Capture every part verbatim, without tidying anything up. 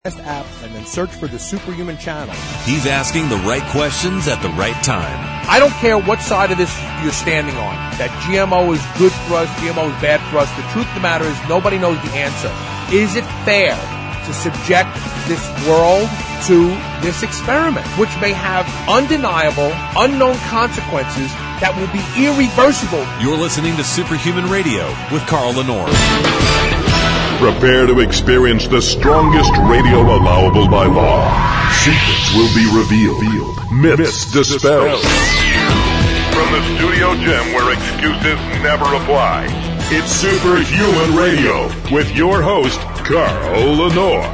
app and then search for the Superhuman channel. He's asking the right questions at the right time. I don't care what side of this you're standing on, that G M O is good for us, G M O is bad for us. The truth of the matter is nobody knows the answer. Is it fair to subject this world to this experiment, which may have undeniable, unknown consequences that will be irreversible? You're listening to Superhuman Radio with Carl Lenore. Prepare to experience the strongest radio allowable by law. Secrets will be revealed. Myths dispelled. From the studio gym where excuses never apply. It's Superhuman Radio with your host, Carl Lenore.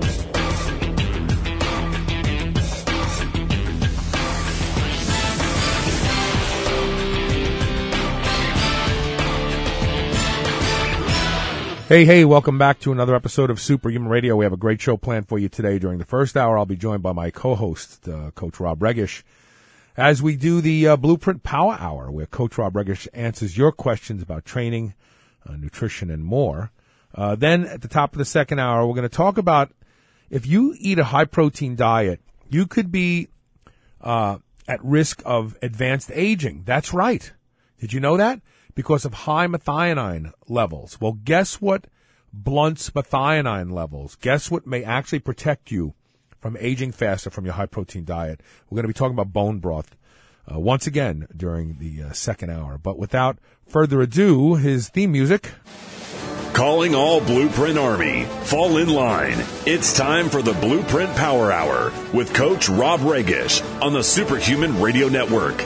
Hey, hey, welcome back to another episode of Superhuman Radio. We have a great show planned for you today. During the first hour, I'll be joined by my co-host, uh, Coach Rob Regish, as we do the uh, Blueprint Power Hour, where Coach Rob Regish answers your questions about training, uh, nutrition, and more. Uh, then at the top of the second hour, we're going to talk about if you eat a high-protein diet, you could be uh, at risk of advanced aging. That's right. Did you know that? Because of high methionine levels. Well, guess what blunts methionine levels? Guess what may actually protect you from aging faster from your high-protein diet? We're going to be talking about bone broth uh, once again during the uh, second hour. But without further ado, his theme music. Calling all Blueprint Army. Fall in line. It's time for the Blueprint Power Hour with Coach Rob Regish on the Superhuman Radio Network.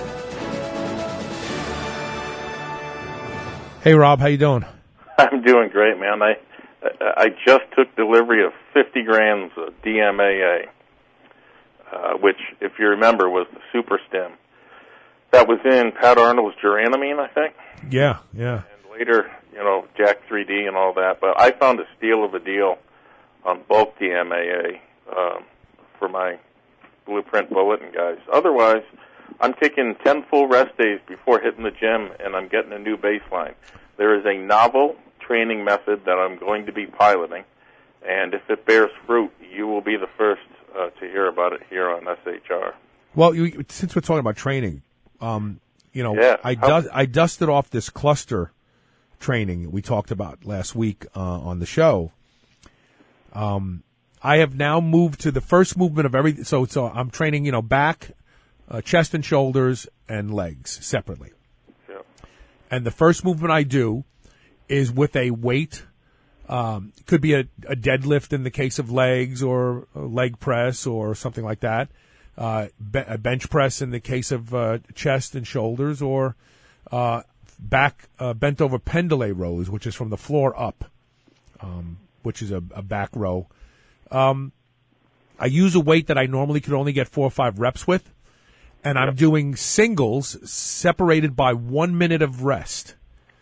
Hey, Rob, how you doing? I'm doing great, man. I I just took delivery of fifty grams of D M A A, uh, which, if you remember, was the Super Stim. That was in Pat Arnold's Duranamine, I think. Yeah, yeah. And later, you know, Jack three D and all that. But I found a steal of a deal on bulk D M A A um, for my Blueprint Bulletin guys. Otherwise, I'm taking ten full rest days before hitting the gym, and I'm getting a new baseline. There is a novel training method that I'm going to be piloting, and if it bears fruit, you will be the first uh, to hear about it here on S H R. Well, you, since we're talking about training, um, you know, yeah, I, du- I dusted off this cluster training we talked about last week uh, on the show. Um, I have now moved to the first movement of every. So, so I'm training, you know, back. Uh, chest and shoulders and legs separately. Yep. And the first movement I do is with a weight. Um, it could be a, a deadlift in the case of legs, or a leg press or something like that. Uh, be- a bench press in the case of uh, chest and shoulders, or uh, back uh, bent over pendule rows, which is from the floor up, um, which is a, a back row. Um, I use a weight that I normally could only get four or five reps with. And I'm doing singles separated by one minute of rest.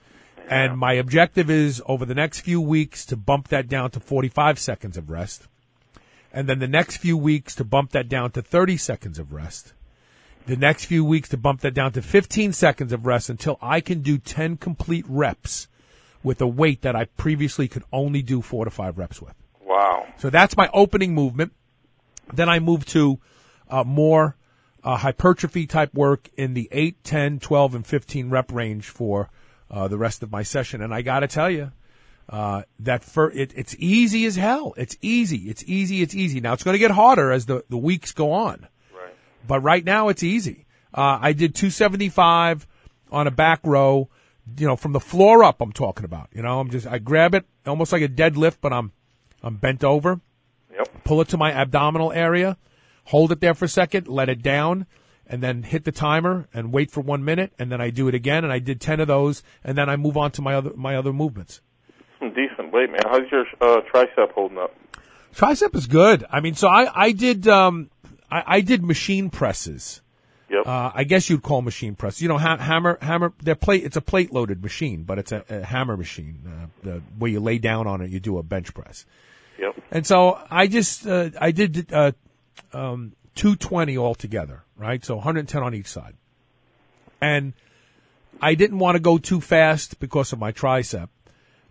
And my objective is over the next few weeks to bump that down to forty-five seconds of rest. And then the next few weeks to bump that down to thirty seconds of rest. The next few weeks to bump that down to fifteen seconds of rest until I can do ten complete reps with a weight that I previously could only do four to five reps with. Wow. So that's my opening movement. Then I move to uh, more Uh, hypertrophy type work in the eight, ten, twelve, and fifteen rep range for uh, the rest of my session. And I got to tell you, uh, that for it, it's easy as hell. It's easy. It's easy. It's easy. Now, it's going to get harder as the, the weeks go on. Right. But right now, it's easy. Uh, I did two seventy-five on a back row, you know, from the floor up I'm talking about. You know, I'm just, I grab it almost like a deadlift, but I'm, I'm bent over. Yep. Pull it to my abdominal area. Hold it there for a second, let it down, and then hit the timer and wait for one minute, and then I do it again, and I did ten of those, and then I move on to my other my other movements. Some decent weight, man. How's your uh, tricep holding up? Tricep is good. I mean, so I I did um I, I did machine presses. Yep. Uh, I guess you'd call machine press. You know, ha- hammer hammer. They're plate. It's a plate loaded machine, but it's a, a hammer machine uh, the, where you lay down on it. You do a bench press. Yep. And so I just uh, I did. Uh, Um, two twenty altogether, right? So one hundred ten on each side. And I didn't want to go too fast because of my tricep.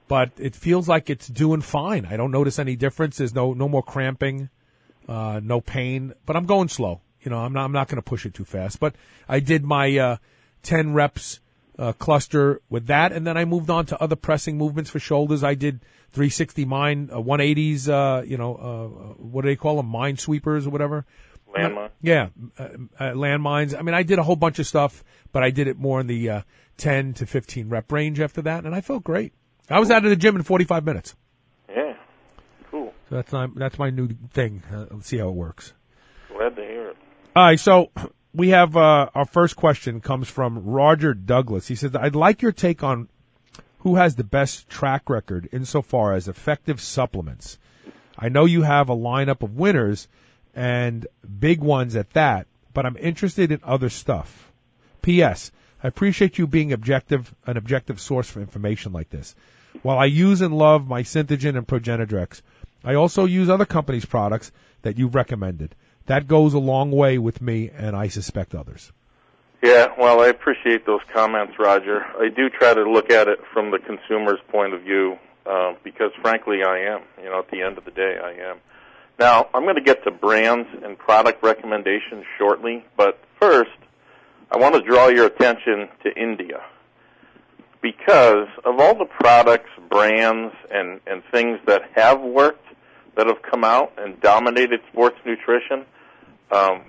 but it feels like it's doing fine. I don't notice any difference. There's no no more cramping, uh, no pain. But I'm going slow. You know, I'm not I'm not going to push it too fast. But I did my uh, ten reps uh, cluster with that, and then I moved on to other pressing movements for shoulders. I did three sixty mine, uh, one eighties. Uh, you know, uh, what do they call them? Mine sweepers or whatever. Landmine. Yeah, uh, uh, landmines. I mean, I did a whole bunch of stuff, but I did it more in the uh, ten to fifteen rep range after that, and I felt great. I was out of the gym in forty-five minutes. Yeah, cool. So that's my, that's my new thing. Uh, let's see how it works. Glad to hear it. All right, so we have uh, our first question comes from Roger Douglas. He says, I'd like your take on who has the best track record insofar as effective supplements. I know you have a lineup of winners and big ones at that, but I'm interested in other stuff. P S. I appreciate you being objective, an objective source for information like this. While I use and love my Synthegen and Progenedrex, I also use other companies' products that you've recommended. That goes a long way with me, and I suspect others. Yeah, well, I appreciate those comments, Roger. I do try to look at it from the consumer's point of view, uh, because frankly I am. You know, at the end of the day, I am. Now, I'm going to get to brands and product recommendations shortly, but first, I want to draw your attention to India. Because of all the products, brands, and, and things that have worked, that have come out and dominated sports nutrition, um,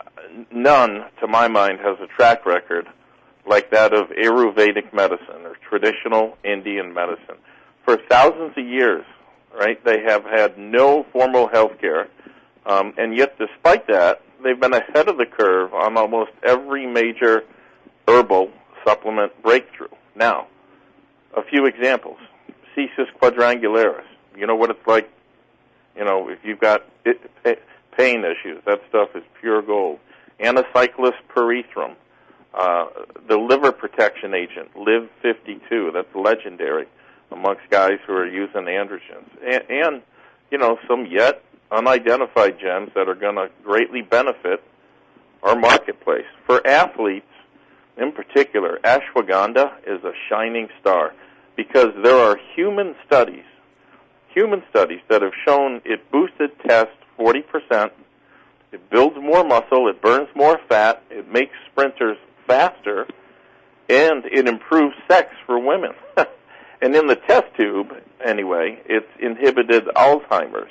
none, to my mind, has a track record like that of Ayurvedic medicine or traditional Indian medicine. For thousands of years, right, they have had no formal health care, um, and yet despite that, they've been ahead of the curve on almost every major herbal supplement breakthrough. Now, a few examples. Cissus quadrangularis. You know what it's like, you know, if you've got it, pain issues, that stuff is pure gold. Anacyclus pyrethrum, uh, the liver protection agent, Liv fifty-two, that's legendary amongst guys who are using androgens. And, and you know, some yet unidentified gems that are going to greatly benefit our marketplace. For athletes, in particular, ashwagandha is a shining star because there are human studies, human studies that have shown it boosted test forty percent, it builds more muscle, it burns more fat, it makes sprinters faster, and it improves sex for women. And in the test tube, anyway, it's inhibited Alzheimer's.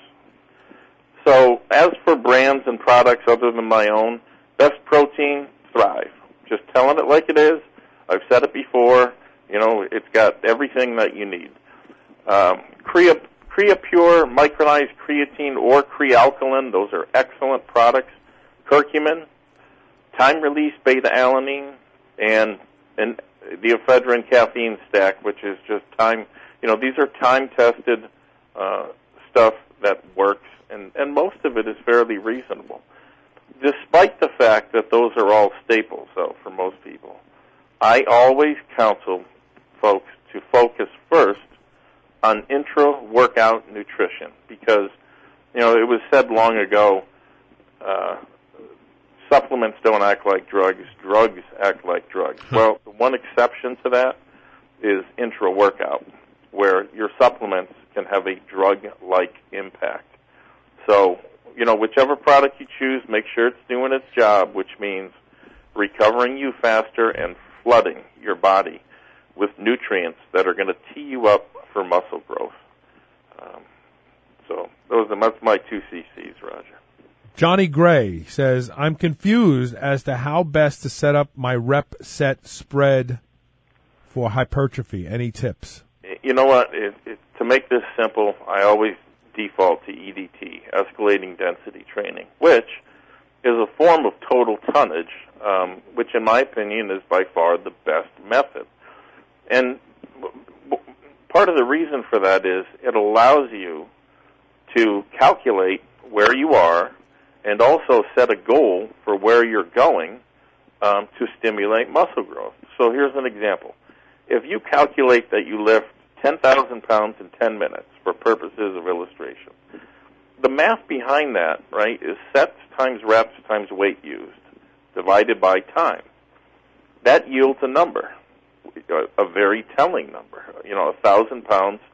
So as for brands and products other than my own, Best Protein, Thrive. Just telling it like it is. I've said it before. You know, it's got everything that you need. Um, Crea, CreaPure, micronized creatine, or Crealkaline, those are excellent products. Curcumin, time-release beta-alanine, and, and the ephedrine caffeine stack, which is just time, you know, these are time-tested uh, stuff that works, and, and most of it is fairly reasonable. Despite the fact that those are all staples, though, for most people, I always counsel folks to focus first on intra-workout nutrition because, you know, it was said long ago, uh, supplements don't act like drugs, drugs act like drugs. Well, the one exception to that is intra-workout, where your supplements can have a drug-like impact. So, you know, whichever product you choose, make sure it's doing its job, which means recovering you faster and flooding your body with nutrients that are going to tee you up for muscle growth. Um, so those are that's my two C Cs, Roger. Johnny Gray says, I'm confused as to how best to set up my rep set spread for hypertrophy. Any tips? You know what? It, it, to make this simple, I always default to E D T, escalating density training, which is a form of total tonnage, um, which in my opinion is by far the best method. And part of the reason for that is it allows you to calculate where you are and also set a goal for where you're going um, to stimulate muscle growth. So here's an example. If you calculate that you lift ten thousand pounds in ten minutes for purposes of illustration, the math behind that, right, is sets times reps times weight used divided by time. That yields a number, a, a very telling number. You know, one thousand pounds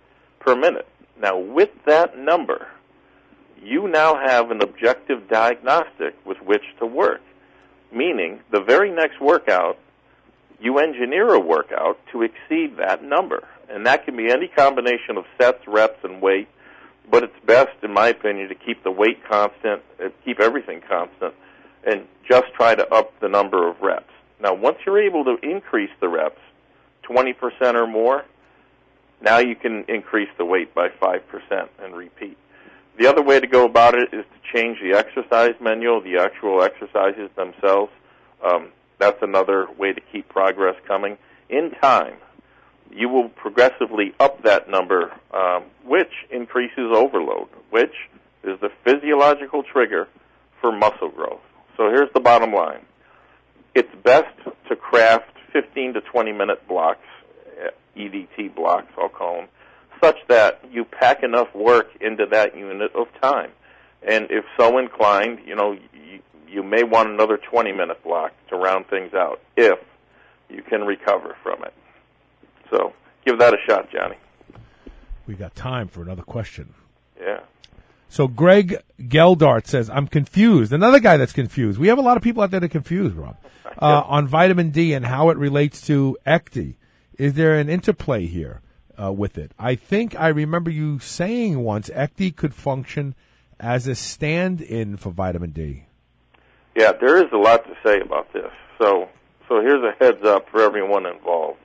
per minute. Now, with that number, you now have an objective diagnostic with which to work, meaning the very next workout, you engineer a workout to exceed that number. And that can be any combination of sets, reps, and weight, but it's best, in my opinion, to keep the weight constant, uh, keep everything constant, and just try to up the number of reps. Now, once you're able to increase the reps twenty percent or more, now you can increase the weight by five percent and repeat. The other way to go about it is to change the exercise manual, the actual exercises themselves. Um, that's another way to keep progress coming. In time, you will progressively up that number, um, which increases overload, which is the physiological trigger for muscle growth. So here's the bottom line. It's best to craft fifteen to twenty minute blocks, E D T blocks, I'll call them, such that you pack enough work into that unit of time. And if so inclined, you know, you, you may want another twenty minute block to round things out if you can recover from it. So give that a shot, Johnny. We got time for another question. Yeah. So Greg Geldart says, I'm confused. Another guy that's confused. We have a lot of people out there that are confused, Rob, uh, on vitamin D and how it relates to E C T. Is there an interplay here uh, with it? I think I remember you saying once E C T could function as a stand-in for vitamin D. Yeah, there is a lot to say about this. So, so here's a heads up for everyone involved.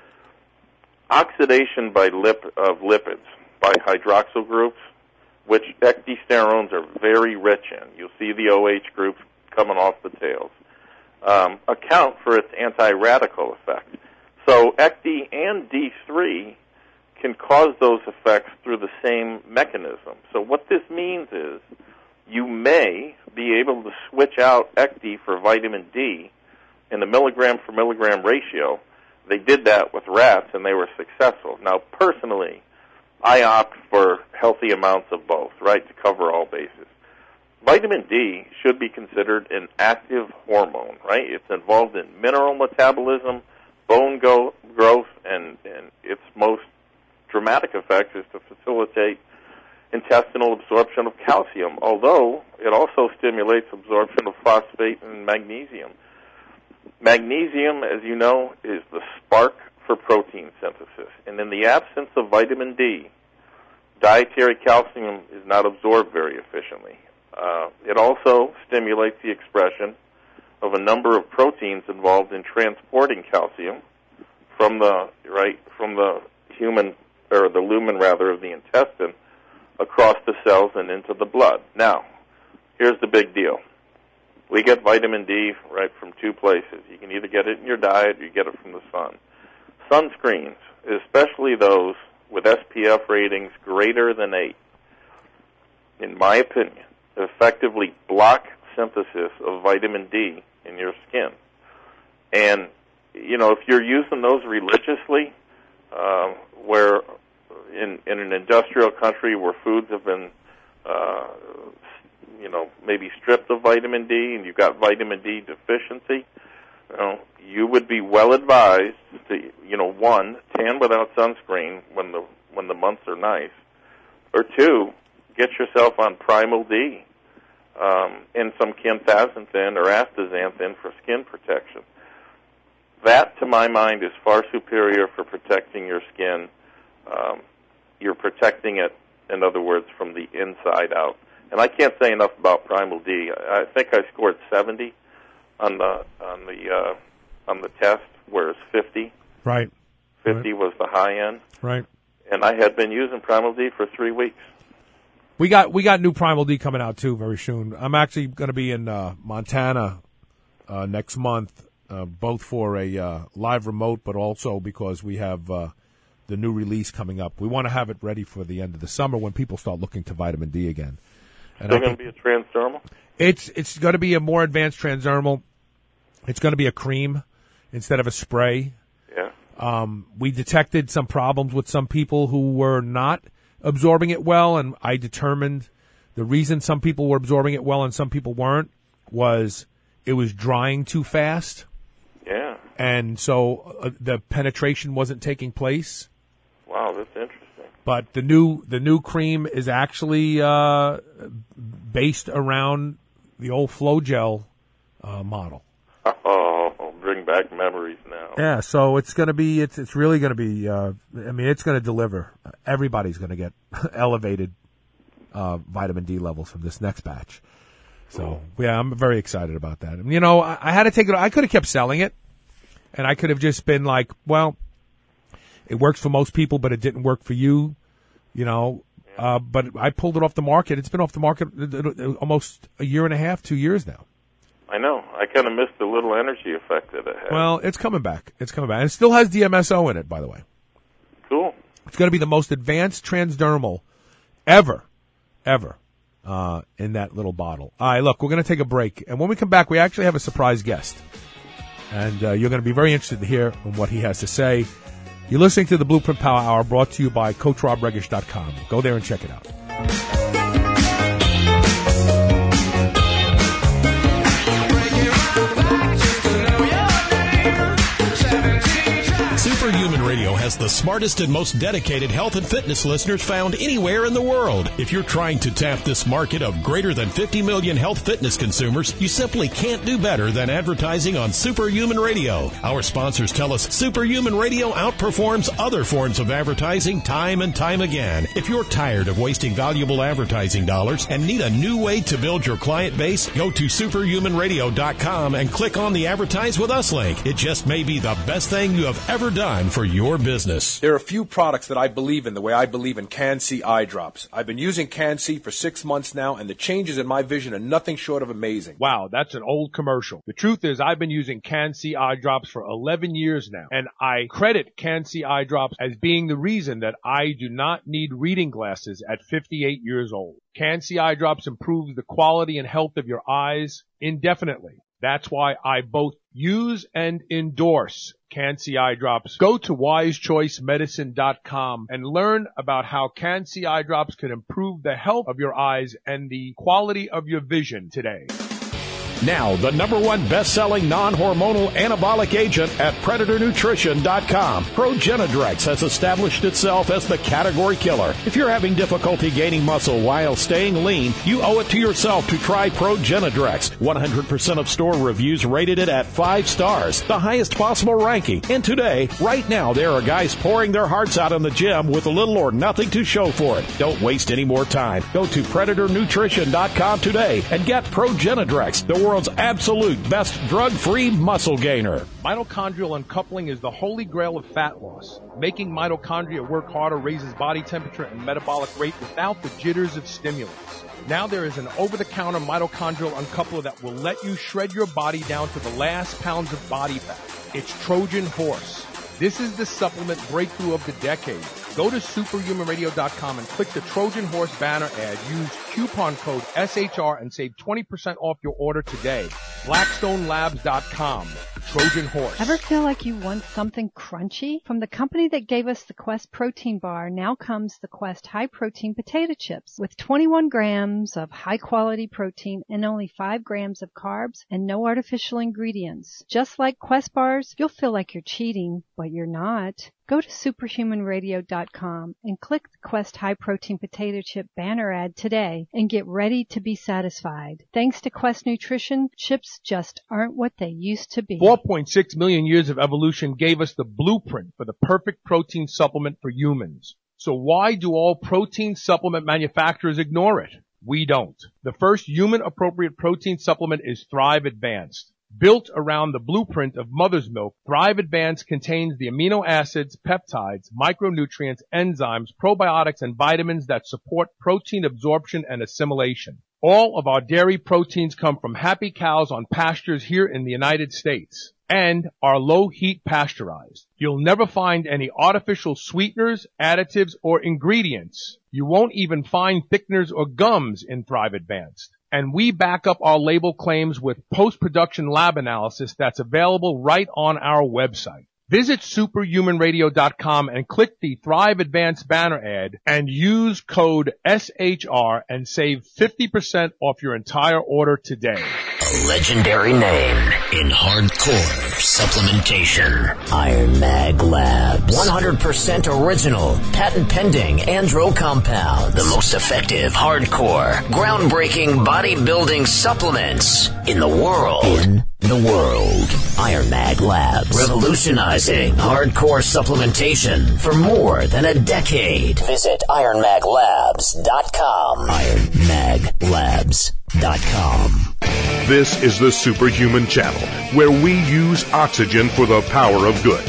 Oxidation by lip, of lipids by hydroxyl groups, which ecdysterones are very rich in. You'll see the O H groups coming off the tails, um, account for its anti-radical effect. So E C T and D three can cause those effects through the same mechanism. So what this means is you may be able to switch out E C T for vitamin D in the milligram for milligram ratio. They did that with rats, and they were successful. Now, personally, I opt for healthy amounts of both, right, to cover all bases. Vitamin D should be considered an active hormone, right? It's involved in mineral metabolism, bone go- growth, and, and its most dramatic effect is to facilitate intestinal absorption of calcium, although it also stimulates absorption of phosphate and magnesium. Magnesium, as you know, is the spark for protein synthesis. And in the absence of vitamin D, dietary calcium is not absorbed very efficiently. Uh, it also stimulates the expression of a number of proteins involved in transporting calcium from the right from the human or the lumen rather of the intestine across the cells and into the blood. Now, here's the big deal. We get vitamin D right from two places. You can either get it in your diet or you get it from the sun. Sunscreens, especially those with S P F ratings greater than eight, in my opinion, effectively block synthesis of vitamin D in your skin. And, you know, if you're using those religiously, uh, where in, in an industrial country where foods have been, uh, you know, maybe stripped of vitamin D and you've got vitamin D deficiency, you know, you would be well advised to, you know, one, tan without sunscreen when the when the months are nice, or two, get yourself on Primal D um, and some canthaxanthin or astaxanthin for skin protection. That, to my mind, is far superior for protecting your skin. Um, you're protecting it, in other words, from the inside out. And I can't say enough about Primal D. I think I scored seventy on the on the uh, on the test, whereas fifty, right, fifty right. was the high end, right. And I had been using Primal D for three weeks. We got we got new Primal D coming out too very soon. I'm actually going to be in uh, Montana uh, next month, uh, both for a uh, live remote, but also because we have uh, the new release coming up. We want to have it ready for the end of the summer when people start looking to vitamin D again. And Still going to be a transdermal? It's it's going to be a more advanced transdermal. It's going to be a cream instead of a spray. Yeah. Um, we detected some problems with some people who were not absorbing it well, and I determined the reason some people were absorbing it well and some people weren't was it was drying too fast. Yeah. And so uh, the penetration wasn't taking place. Wow, that's interesting. But the new the new cream is actually uh, based around the old Flogel uh, model. Oh, bring back memories now. Yeah, so it's going to be it's it's really going to be. Uh, I mean, it's going to deliver. Everybody's going to get elevated uh, vitamin D levels from this next batch. So yeah, I'm very excited about that. You know, I, I had to take it. I could have kept selling it, and I could have just been like, well, it works for most people, but it didn't work for you. You know, uh, but I pulled it off the market. It's been off the market almost a year and a half, two years now. I know. I kind of missed the little energy effect that it had. Well, it's coming back. It's coming back. And it still has D M S O in it, by the way. Cool. It's going to be the most advanced transdermal ever, ever, uh, in that little bottle. All right, look, we're going to take a break. And when we come back, we actually have a surprise guest. And uh, you're going to be very interested to hear what he has to say. You're listening to the Blueprint Power Hour, brought to you by Coach Rob Regish dot com. Go there and check it out. Superhuman Radio has the smartest and most dedicated health and fitness listeners found anywhere in the world. If you're trying to tap this market of greater than fifty million health fitness consumers, you simply can't do better than advertising on Superhuman Radio. Our sponsors tell us Superhuman Radio outperforms other forms of advertising time and time again. If you're tired of wasting valuable advertising dollars and need a new way to build your client base, go to superhuman radio dot com and click on the Advertise With Us link. It just may be the best thing you have ever done for your business. There are a few products that I believe in the way I believe in Can-C eye drops. I've been using Can-C for six months now, and the changes in my vision are nothing short of amazing. Wow, that's an old commercial. The truth is, I've been using Can-C eye drops for eleven years now, and I credit Can-C eye drops as being the reason that I do not need reading glasses at fifty-eight years old. Can-C eye drops improves the quality and health of your eyes indefinitely. That's why I both use and endorse Can-C eye drops. Go to wise choice medicine dot com and learn about how Can-C eye drops can improve the health of your eyes and the quality of your vision today. Now, the number one best-selling non-hormonal anabolic agent at predator nutrition dot com. Progenadrex has established itself as the category killer. If you're having difficulty gaining muscle while staying lean, you owe it to yourself to try Progenadrex. one hundred percent of store reviews rated it at five stars, the highest possible ranking. And today, right now, there are guys pouring their hearts out in the gym with little or nothing to show for it. Don't waste any more time. Go to predator nutrition dot com today and get Progenadrex, the world's absolute best drug-free muscle gainer. Mitochondrial uncoupling is the holy grail of fat loss. Making mitochondria work harder raises body temperature and metabolic rate without the jitters of stimulants. Now there is an over-the-counter mitochondrial uncoupler that will let you shred your body down to the last pounds of body fat. It's Trojan Horse. This is the supplement breakthrough of the decade. Go to superhuman radio dot com and click the Trojan Horse banner ad. Use coupon code S H R and save twenty percent off your order today. blackstone labs dot com. Trojan Horse. Ever feel like you want something crunchy? From the company that gave us the Quest protein bar, now comes the Quest high protein potato chips with twenty-one grams of high quality protein and only five grams of carbs and no artificial ingredients. Just like Quest bars, you'll feel like you're cheating, but you're not. Go to superhuman radio dot com and click the Quest high protein potato chip banner ad today and get ready to be satisfied. Thanks to Quest Nutrition, chips just aren't what they used to be. four point six million years of evolution gave us the blueprint for the perfect protein supplement for humans. So why do all protein supplement manufacturers ignore it? We don't. The first human-appropriate protein supplement is Thrive Advanced. Built around the blueprint of mother's milk, Thrive Advanced contains the amino acids, peptides, micronutrients, enzymes, probiotics, and vitamins that support protein absorption and assimilation. All of our dairy proteins come from happy cows on pastures here in the United States and are low-heat pasteurized. You'll never find any artificial sweeteners, additives, or ingredients. You won't even find thickeners or gums in Thrive Advanced. And we back up our label claims with post-production lab analysis that's available right on our website. Visit superhuman radio dot com and click the Thrive Advanced banner ad and use code S H R and save fifty percent off your entire order today. A legendary name in hardcore supplementation. Iron Mag Labs. one hundred percent original, patent-pending Andro compound. The most effective hardcore, groundbreaking bodybuilding supplements in the world. In the world. Iron Mag Labs. Revolutionizing hardcore supplementation for more than a decade. Visit iron mag labs dot com. iron mag labs dot com. This is the Superhuman Channel, where we use oxygen for the power of good.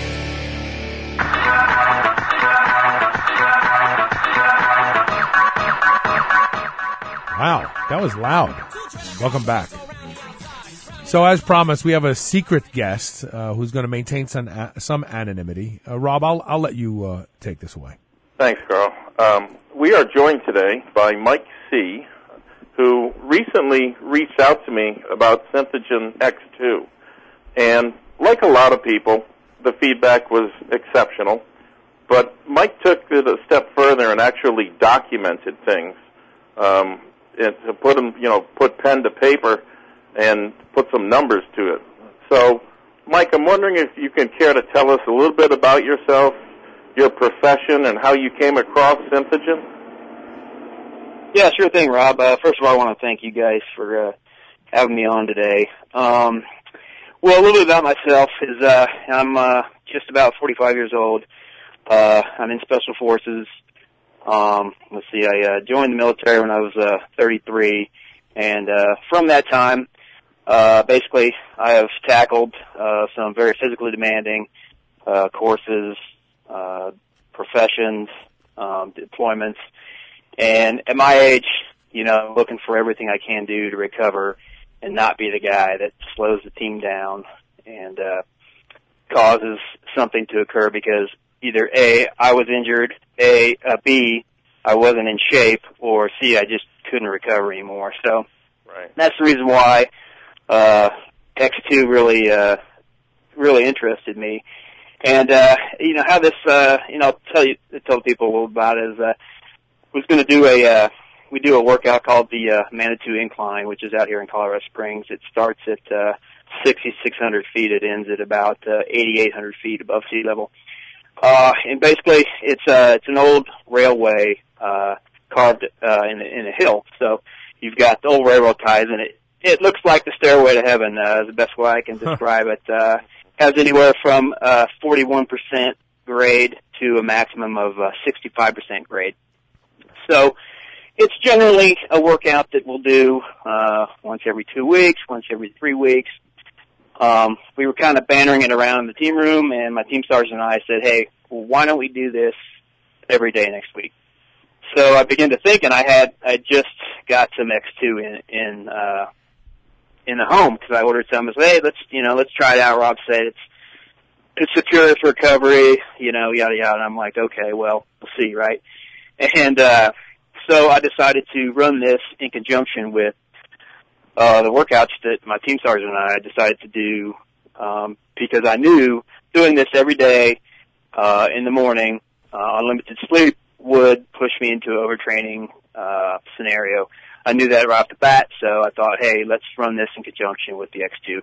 Wow, that was loud. Welcome back. So, as promised, we have a secret guest uh, who's going to maintain some uh, some anonymity. Uh, Rob, I'll I'll let you uh, take this away. Thanks, Carl. Um, we are joined today by Mike C., who recently reached out to me about Synthogen X two. And like a lot of people, the feedback was exceptional. But Mike took it a step further and actually documented things, um, and to put them, you know, put pen to paper and put some numbers to it. So, Mike, I'm wondering if you can care to tell us a little bit about yourself, your profession, and how you came across Synthogen. Yeah, sure thing, Rob. Uh, first of all, I want to thank you guys for uh, having me on today. Um, well, a little bit about myself is uh, I'm uh, just about forty-five years old. Uh, I'm in Special Forces. Um, let's see, I uh, joined the military when I was uh, thirty-three, and uh, from that time, uh, basically, I have tackled uh, some very physically demanding uh, courses, uh, professions, um, deployments. And at my age, you know, looking for everything I can do to recover and not be the guy that slows the team down and uh, causes something to occur because either A, I was injured, A, uh, B, I wasn't in shape, or C, I just couldn't recover anymore. So right. That's the reason why uh, X two really, uh, really interested me. And, uh, you know, how this, uh, you know, I'll tell you, tell people a little about it is, uh, was going to do a, uh, we do a workout called the, uh, Manitou Incline, which is out here in Colorado Springs. It starts at, uh, sixty-six hundred feet. It ends at about, uh, eighty-eight hundred feet above sea level. Uh, and basically it's, uh, it's an old railway, uh, carved, uh, in a, in a hill. So you've got the old railroad ties and it, it looks like the stairway to heaven, uh, is the best way I can describe it. Uh, has anywhere from, uh, forty-one percent grade to a maximum of, uh, sixty-five percent grade. So it's generally a workout that we'll do uh, once every two weeks, once every three weeks. Um, we were kind of bantering it around in the team room, and my team sergeant and I said, hey, well, why don't we do this every day next week? So I began to think, and I had I just got some X two in in uh, in the home because I ordered some. I said, hey, let's you know let's try it out. Rob said it's it's secure for recovery, you know, yada yada. And I'm like, okay, well, we'll see, right? And uh, so I decided to run this in conjunction with uh, the workouts that my team sergeant and I decided to do um, because I knew doing this every day uh, in the morning uh, on limited sleep would push me into an overtraining uh, scenario. I knew that right off the bat, so I thought, hey, let's run this in conjunction with the X two.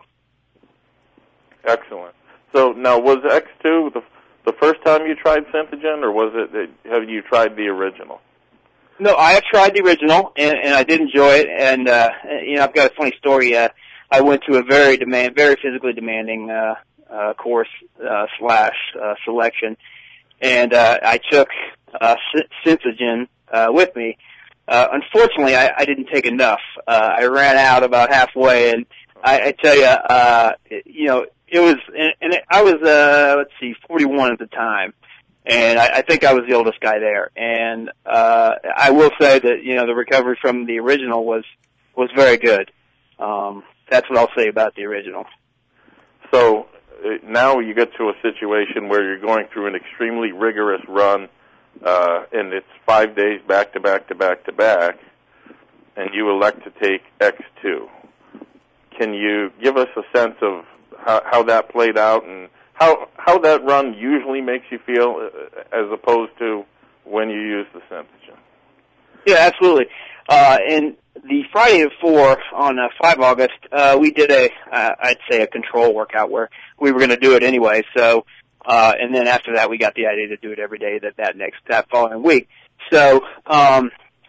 Excellent. So now, was X two the the first time you tried Synthogen, or was it have you tried the original? No, I have tried the original, and, and I did enjoy it. And uh, you know, I've got a funny story. Uh, I went to a very demand, very physically demanding uh, uh, course uh, slash uh, selection, and uh, I took uh, Synthogen uh, with me. Uh, unfortunately, I, I didn't take enough. Uh, I ran out about halfway, and I, I tell you, uh, you know, it was, and, and it, I was, uh, let's see, forty-one at the time, and I, I think I was the oldest guy there. And uh, I will say that, you know, the recovery from the original was was very good. Um, that's what I'll say about the original. So uh, now you get to a situation where you're going through an extremely rigorous run. Uh, and it's five days back to back to back to back, and you elect to take X two. Can you give us a sense of how, how that played out and how how that run usually makes you feel, uh, as opposed to when you use the Synthogen? Yeah, absolutely. Uh, and the Friday before, on uh, five August, uh, we did a, uh, I'd say a control workout where we were going to do it anyway. So, uh, and then after that, we got the idea to do it every day that, that next, that following week. So, um,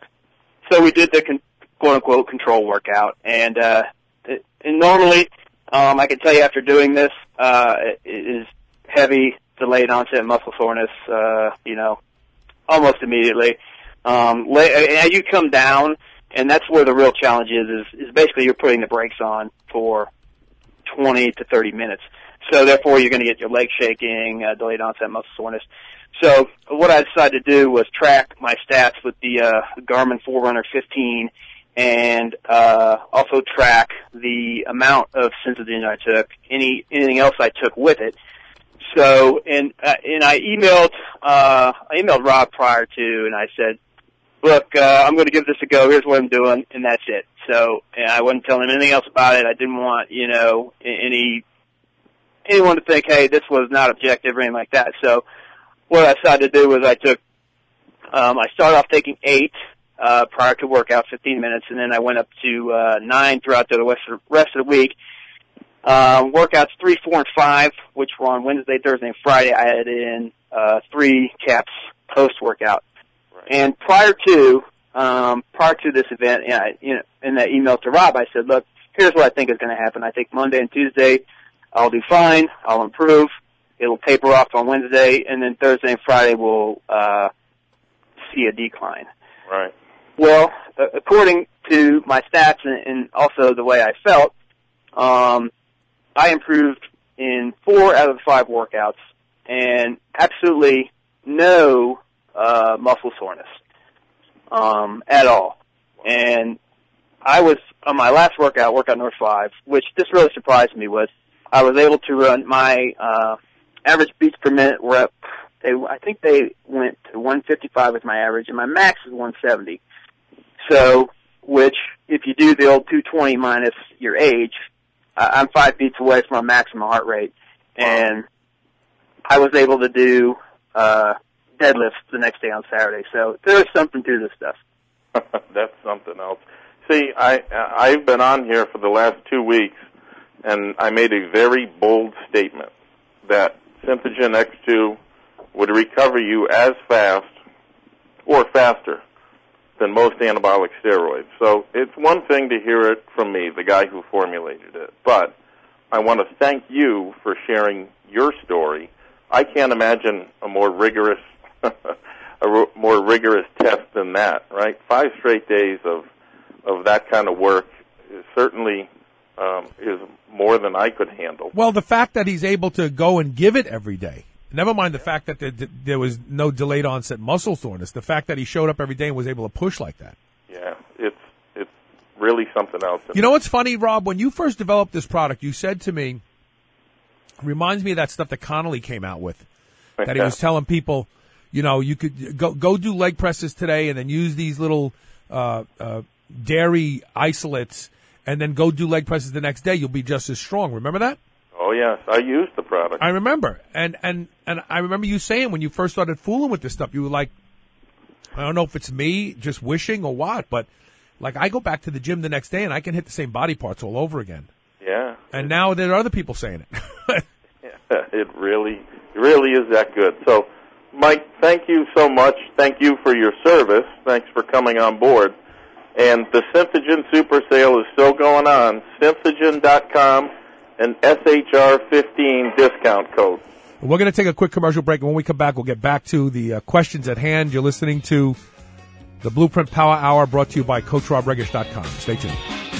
so we did the con- quote unquote control workout. And, uh, it, and normally, um, I can tell you after doing this, uh, it is heavy, delayed onset muscle soreness, uh, you know, almost immediately. Um, as you come down, and that's where the real challenge is, is, is basically you're putting the brakes on for twenty to thirty minutes. So therefore you're going to get your leg shaking, uh, delayed onset muscle soreness. So what I decided to do was track my stats with the, uh, Garmin Forerunner fifteen and, uh, also track the amount of Synthogen I took, any, anything else I took with it. So, and, uh, and I emailed, uh, I emailed Rob prior to, and I said, look, uh, I'm going to give this a go. Here's what I'm doing, and that's it. So, and I wasn't telling him anything else about it. I didn't want, you know, any, anyone to think, hey, this was not objective or anything like that. So what I decided to do was I took, um, I started off taking eight, uh, prior to workout, fifteen minutes, and then I went up to, uh, nine throughout the rest of, rest of the week. Uh, workouts three, four, and five, which were on Wednesday, Thursday, and Friday. I had in, uh, three caps post-workout. And prior to, um, prior to this event, and I, you know, in that email to Rob, I said, look, here's what I think is going to happen. I think Monday and Tuesday, I'll do fine. I'll improve. It'll taper off on Wednesday, and then Thursday and Friday we'll, uh, see a decline. Right. Well, uh, according to my stats and, and also the way I felt, um, I improved in four out of the five workouts and absolutely no Uh, muscle soreness, um, at all. And I was, on my last workout, workout number five, which this really surprised me, was I was able to run my, uh, average beats per minute were up, they, I think they went to one fifty-five was my average, and my max is one seventy. So, which, if you do the old two twenty minus your age, uh, I'm five beats away from my maximum heart rate. And I was able to do, uh, deadlifts the next day on Saturday. So there's something to this stuff. That's something else. See, I, I've been on here for the last two weeks, and I made a very bold statement that Synthogen X two would recover you as fast or faster than most anabolic steroids. So it's one thing to hear it from me, the guy who formulated it, but I want to thank you for sharing your story. I can't imagine a more rigorous a r- more rigorous test than that, right? Five straight days of of that kind of work is certainly um, is more than I could handle. Well, the fact that he's able to go and give it every day, never mind the fact that there, there was no delayed onset muscle soreness, the fact that he showed up every day and was able to push like that. Yeah, it's it's really something else. You know what's funny, Rob? When you first developed this product, you said to me, reminds me of that stuff that Connolly came out with, that he was telling people, you know, you could go go do leg presses today and then use these little uh, uh, dairy isolates and then go do leg presses the next day. You'll be just as strong. Remember that? Oh, yes. I used the product. I remember. And, and, and I remember you saying when you first started fooling with this stuff, you were like, I don't know if it's me just wishing or what, but like I go back to the gym the next day and I can hit the same body parts all over again. Yeah. And now there are other people saying it. Yeah, it really, really is that good. So, Mike, thank you so much. Thank you for your service. Thanks for coming on board. And the Synthogen Super Sale is still going on. Synthogen dot com and S H R fifteen discount code. We're going to take a quick commercial break, and when we come back, we'll get back to the uh, questions at hand. You're listening to the Blueprint Power Hour, brought to you by Coach Rob Regish dot com. Stay tuned.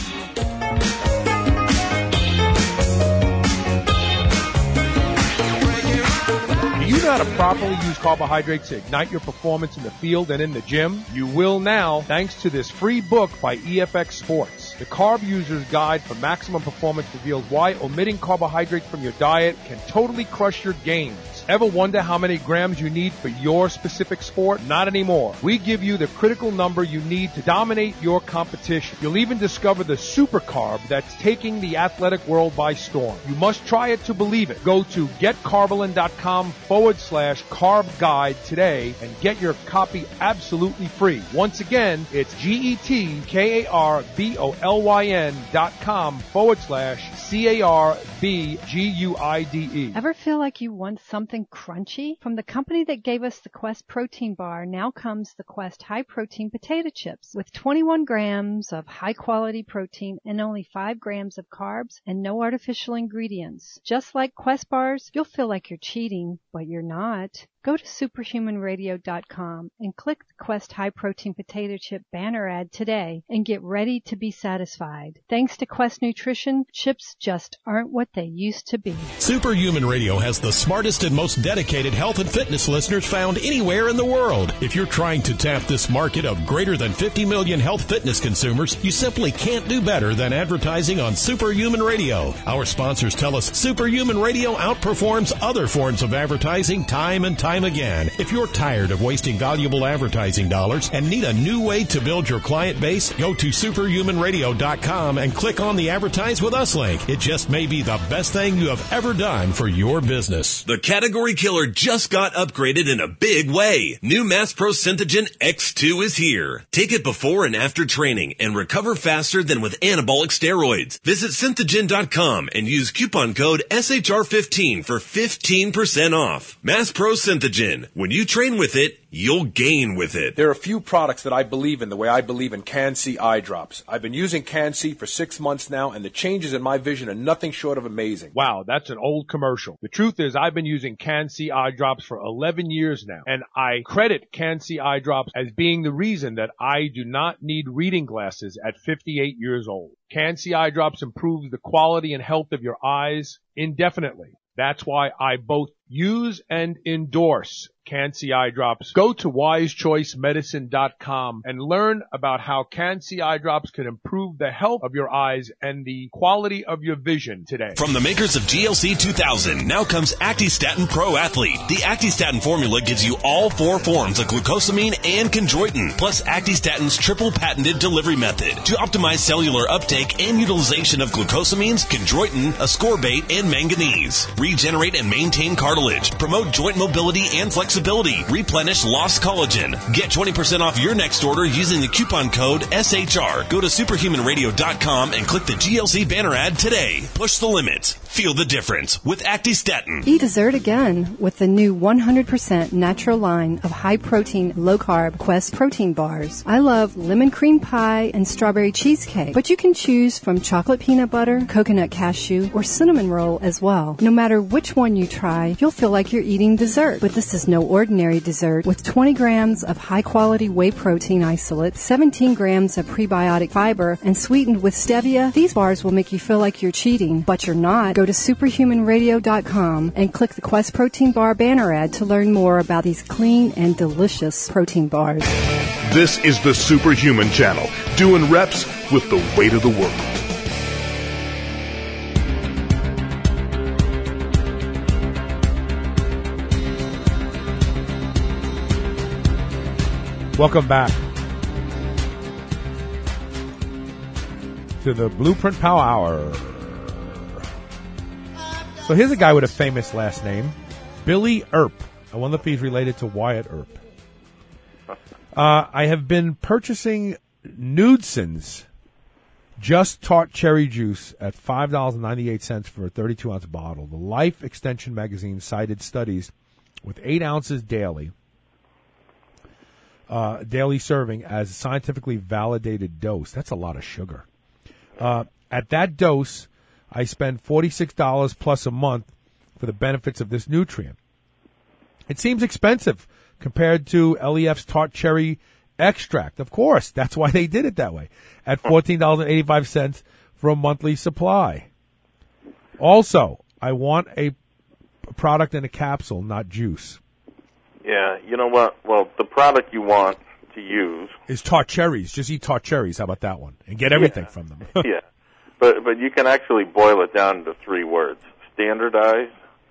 Do you know how to properly use carbohydrates to ignite your performance in the field and in the gym? You will now, thanks to this free book by E F X Sports. The Carb User's Guide for Maximum Performance reveals why omitting carbohydrates from your diet can totally crush your gains. Ever wonder how many grams you need for your specific sport? Not anymore. We give you the critical number you need to dominate your competition. You'll even discover the super carb that's taking the athletic world by storm. You must try it to believe it. Go to getcarbolin.com forward slash carb guide today and get your copy absolutely free. Once again, it's G-E-T-K-A-R-B-O-L-Y-N dot com forward slash C-A-R-B-G-U-I-D-E. Ever feel like you want something crunchy? From the company that gave us the Quest protein bar, now comes the Quest high protein potato chips with twenty-one grams of high quality protein and only five grams of carbs and no artificial ingredients. Just like Quest bars, you'll feel like you're cheating, but you're not. Go to superhuman radio dot com and click the Quest High Protein Potato Chip banner ad today and get ready to be satisfied. Thanks to Quest Nutrition, chips just aren't what they used to be. Superhuman Radio has the smartest and most dedicated health and fitness listeners found anywhere in the world. If you're trying to tap this market of greater than fifty million health fitness consumers, you simply can't do better than advertising on Superhuman Radio. Our sponsors tell us Superhuman Radio outperforms other forms of advertising time and time again. If you're tired of wasting valuable advertising dollars and need a new way to build your client base, go to superhuman radio dot com and click on the Advertise With Us link. It just may be the best thing you have ever done for your business. The Category Killer just got upgraded in a big way. New Mass Pro Synthogen X two is here. Take it before and after training and recover faster than with anabolic steroids. Visit synthogen dot com and use coupon code S H R fifteen for fifteen percent off. Mass Pro Synthogen. When you train with it, you'll gain with it. There are a few products that I believe in the way I believe in Can-C eye drops. I've been using Can-C for six months now, and the changes in my vision are nothing short of amazing. Wow, that's an old commercial. The truth is I've been using Can-C eye drops for eleven years now, and I credit Can-C eye drops as being the reason that I do not need reading glasses at fifty-eight years old. Can-C eye drops improves the quality and health of your eyes indefinitely. That's why I both use and endorse Can-C eye drops. Go to wise choice medicine dot com and learn about how Can-C eye drops can improve the health of your eyes and the quality of your vision today. From the makers of G L C two thousand, now comes Actistatin Pro Athlete. The Actistatin formula gives you all four forms of glucosamine and chondroitin, plus Actistatin's triple patented delivery method to optimize cellular uptake and utilization of glucosamines, chondroitin, ascorbate, and manganese. Regenerate and maintain cartilage, promote joint mobility and flexibility, replenish lost collagen. Get twenty percent off your next order using the coupon code S H R. Go to superhuman radio dot com and click the G L C banner ad today. Push the limits. Feel the difference with Actistatin. Eat dessert again with the new one hundred percent natural line of high-protein, low-carb Quest protein bars. I love lemon cream pie and strawberry cheesecake, but you can choose from chocolate peanut butter, coconut cashew, or cinnamon roll as well. No matter which one you try, you'll feel like you're eating dessert. But this is no ordinary dessert. With twenty grams of high-quality whey protein isolate, seventeen grams of prebiotic fiber, and sweetened with stevia, these bars will make you feel like you're cheating, but you're not. Go to superhuman radio dot com and click the Quest Protein Bar banner ad to learn more about these clean and delicious protein bars. This is the Superhuman Channel, doing reps with the weight of the world. Welcome back to the Blueprint Power Hour. So here's a guy with a famous last name, Billy Earp. I wonder if he's related to Wyatt Earp. Uh, I have been purchasing Nudeson's Just Tart Cherry Juice at five dollars and ninety-eight cents for a thirty-two ounce bottle. The Life Extension magazine cited studies with eight ounces daily. Uh, daily serving as a scientifically validated dose. That's a lot of sugar. Uh, at that dose, I spend forty-six dollars plus a month for the benefits of this nutrient. It seems expensive compared to L E F's Tart Cherry Extract. Of course, that's why they did it that way. At fourteen dollars and eighty-five cents for a monthly supply. Also, I want a product in a capsule, not juice. Yeah, you know what? Well, the product you want to use is Tart Cherries. Just eat Tart Cherries. How about that one? And get everything yeah. from them. yeah, but but you can actually boil it down to three words: standardized,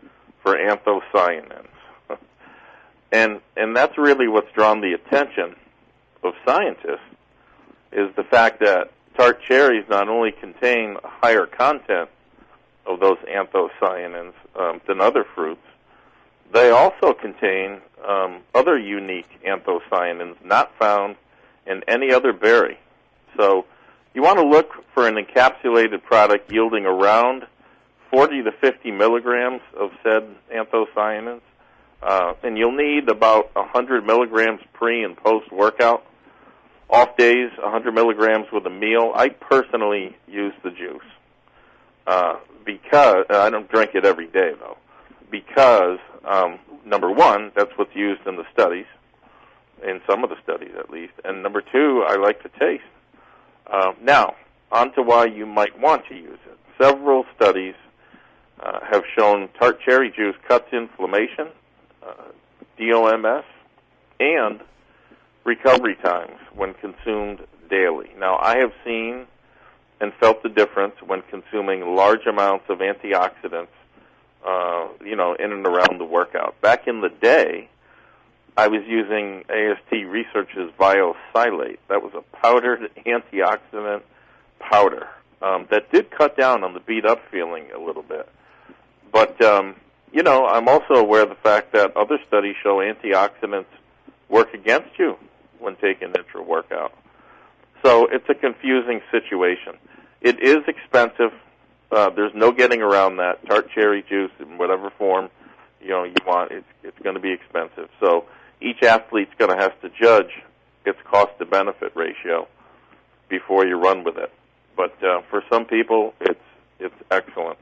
for anthocyanins. and and that's really what's drawn the attention of scientists, is the fact that tart cherries not only contain a higher content of those anthocyanins um, than other fruits, they also contain um, other unique anthocyanins not found in any other berry. So you want to look for an encapsulated product yielding around forty to fifty milligrams of said anthocyanins, uh, and you'll need about one hundred milligrams pre and post-workout. Off days, one hundred milligrams with a meal. I personally use the juice uh, because uh, I don't drink it every day, though, because, um, number one, that's what's used in the studies, in some of the studies at least, and number two, I like the taste. Uh, now, on to why you might want to use it. Several studies uh, have shown tart cherry juice cuts inflammation, uh, D O M S, and recovery times when consumed daily. Now, I have seen and felt the difference when consuming large amounts of antioxidants, uh, you know, in and around the workout. Back in the day, I was using A S T Research's Viosilate. That was a powdered antioxidant powder um, that did cut down on the beat-up feeling a little bit. But, um, you know, I'm also aware of the fact that other studies show antioxidants work against you when taking intra-workout. So it's a confusing situation. It is expensive. Uh, there's no getting around that. Tart cherry juice in whatever form, you know, you want, it's, it's going to be expensive. So each athlete's going to have to judge its cost-to-benefit ratio before you run with it. But uh, for some people, it's it's excellent.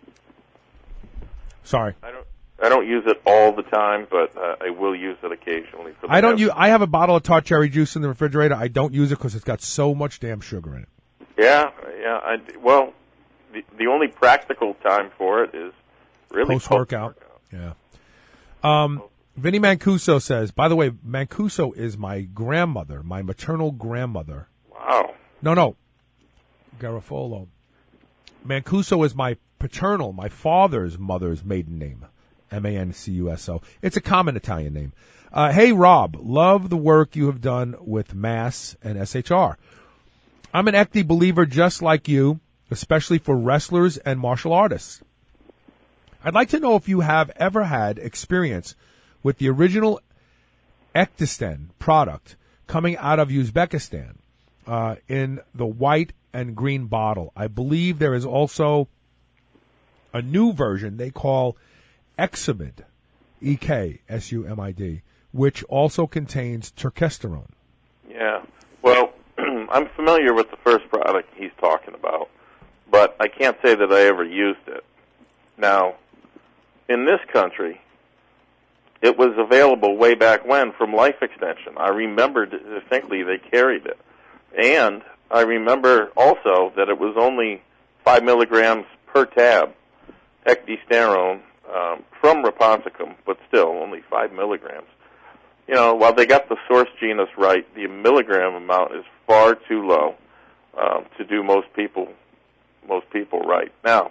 Sorry. I don't I don't use it all the time, but uh, I will use it occasionally. For the I don't use. I have a bottle of tart cherry juice in the refrigerator. I don't use it because it's got so much damn sugar in it. Yeah, yeah. I, well, the the only practical time for it is really post workout. Yeah. Um, Vinny Mancuso says. By the way, Mancuso is my grandmother, my maternal grandmother. Wow. No, no. Garofalo. Mancuso is my paternal, my father's mother's maiden name. M A N C U S O. It's a common Italian name. Uh, hey, Rob, love the work you have done with Mass and S H R. I'm an E C T believer just like you, especially for wrestlers and martial artists. I'd like to know if you have ever had experience with the original Ectisten product coming out of Uzbekistan uh, in the white and green bottle. I believe there is also a new version they call Exumid, E K S U M I D, which also contains turkesterone. Yeah. Well, I'm familiar with the first product he's talking about, but I can't say that I ever used it. Now, in this country, it was available way back when from Life Extension. I remember distinctly they carried it. And I remember also that it was only five milligrams per tab, ecdysterone, Um, from Rapunzicum, but still only five milligrams. You know, while they got the source genus right, the milligram amount is far too low um, to do most people most people right. Now,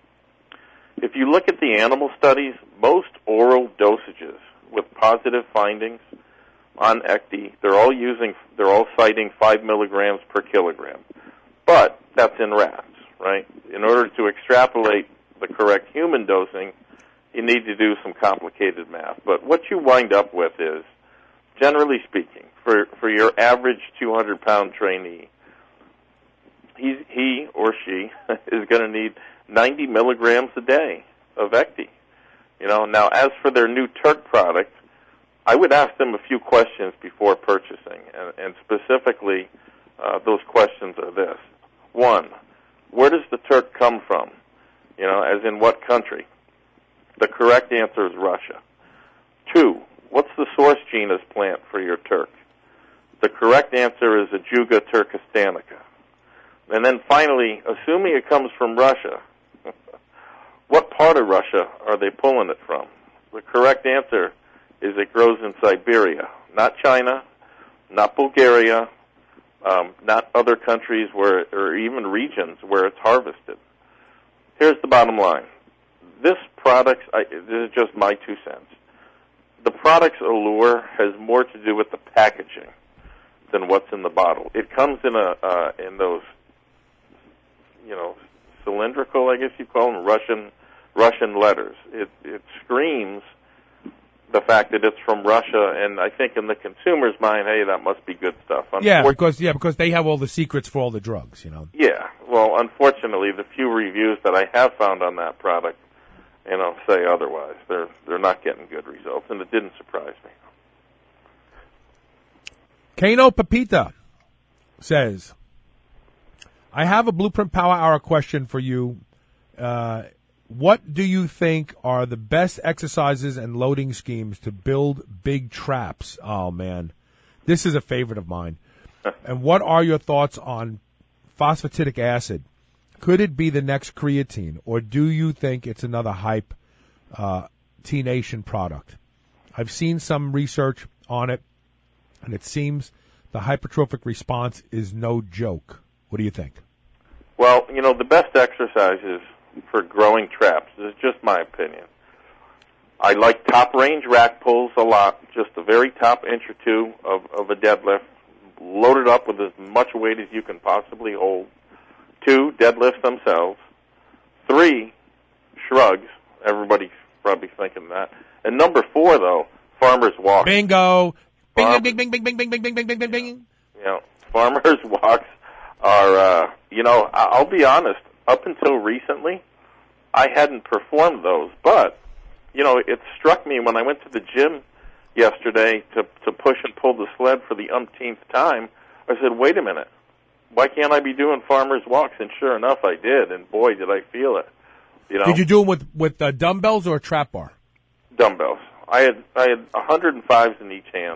if you look at the animal studies, most oral dosages with positive findings on E C T, they're all using, they're all citing five milligrams per kilogram. But that's in rats, right? In order to extrapolate the correct human dosing, you need to do some complicated math. But what you wind up with is, generally speaking, for, for your average two hundred pound trainee, he's, he or she is going to need ninety milligrams a day of E C T. You know, now as for their new Turk product, I would ask them a few questions before purchasing, and, and specifically, uh, those questions are this. One, where does the Turk come from? You know, as in what country? The correct answer is Russia. Two, what's the source genus plant for your Turk? The correct answer is Ajuga turkestanica. And then finally, assuming it comes from Russia, what part of Russia are they pulling it from? The correct answer is it grows in Siberia, not China, not Bulgaria, um, not other countries where, or even regions where it's harvested. Here's the bottom line. This products, I, this is just my two cents. The product's allure has more to do with the packaging than what's in the bottle. It comes in a uh, in those, you know, cylindrical, I guess you call them, Russian Russian letters. It it screams the fact that it's from Russia, and I think in the consumer's mind, hey, that must be good stuff. Yeah, because yeah, because they have all the secrets for all the drugs, you know. Yeah, well, unfortunately, the few reviews that I have found on that product, you know, say otherwise. They're they're not getting good results, and it didn't surprise me. Kano Pepita says, I have a Blueprint Power Hour question for you. Uh, what do you think are the best exercises and loading schemes to build big traps? Oh, man. This is a favorite of mine. And what are your thoughts on phosphatidic acid? Could it be the next creatine, or do you think it's another hype uh, T-Nation product? I've seen some research on it, and it seems the hypertrophic response is no joke. What do you think? Well, you know, the best exercises for growing traps, this is just my opinion. I like top-range rack pulls a lot, just the very top inch or two of, of a deadlift, loaded up with as much weight as you can possibly hold. Two, deadlifts themselves. Three, shrugs. Everybody's probably thinking that. And number four, though, farmer's walks. Bingo. Bing, Farm- bing, bing, bing, bing, bing, bing, bing, bing, bing, bing, bing. You know, farmer's walks are, uh, you know, I'll be honest, up until recently, I hadn't performed those. But, you know, it struck me when I went to the gym yesterday to, to push and pull the sled for the umpteenth time. I said, wait a minute. Why can't I be doing farmer's walks? And sure enough, I did. And boy, did I feel it. You know? Did you do them with, with uh, dumbbells or a trap bar? Dumbbells. I had I had one hundred fives in each hand.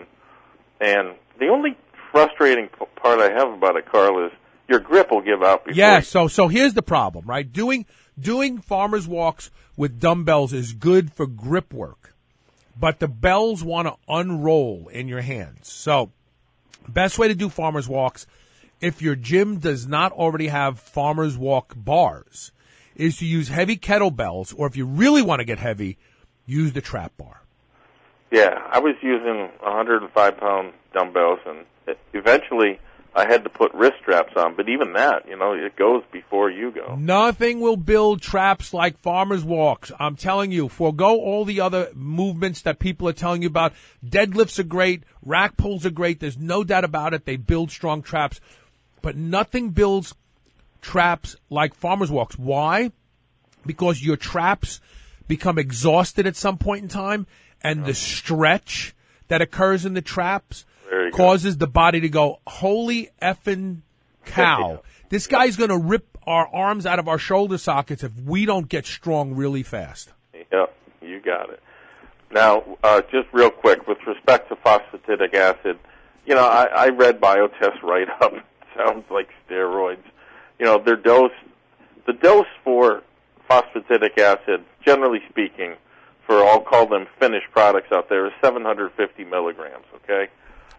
And the only frustrating p- part I have about it, Carl, is your grip will give out before. Yeah, you- so so here's the problem, right? Doing doing farmer's walks with dumbbells is good for grip work, but the bells want to unroll in your hands. So best way to do farmer's walks, if your gym does not already have farmer's walk bars, is to use heavy kettlebells, or if you really want to get heavy, use the trap bar. Yeah, I was using one hundred five pound dumbbells, and eventually I had to put wrist straps on. But even that, you know, it goes before you go. Nothing will build traps like farmer's walks. I'm telling you, forego all the other movements that people are telling you about. Deadlifts are great. Rack pulls are great. There's no doubt about it. They build strong traps. But nothing builds traps like farmer's walks. Why? Because your traps become exhausted at some point in time, and the stretch that occurs in the traps causes the body to go, holy effing cow. This guy's going to rip our arms out of our shoulder sockets if we don't get strong really fast. Yep, you got it. Now, uh, just real quick, with respect to phosphatidic acid, you know, I, I read Biotest write-up. Sounds like steroids. You know, their dose, the dose for phosphatidic acid, generally speaking, for I'll call them finished products out there, is seven hundred fifty milligrams, okay?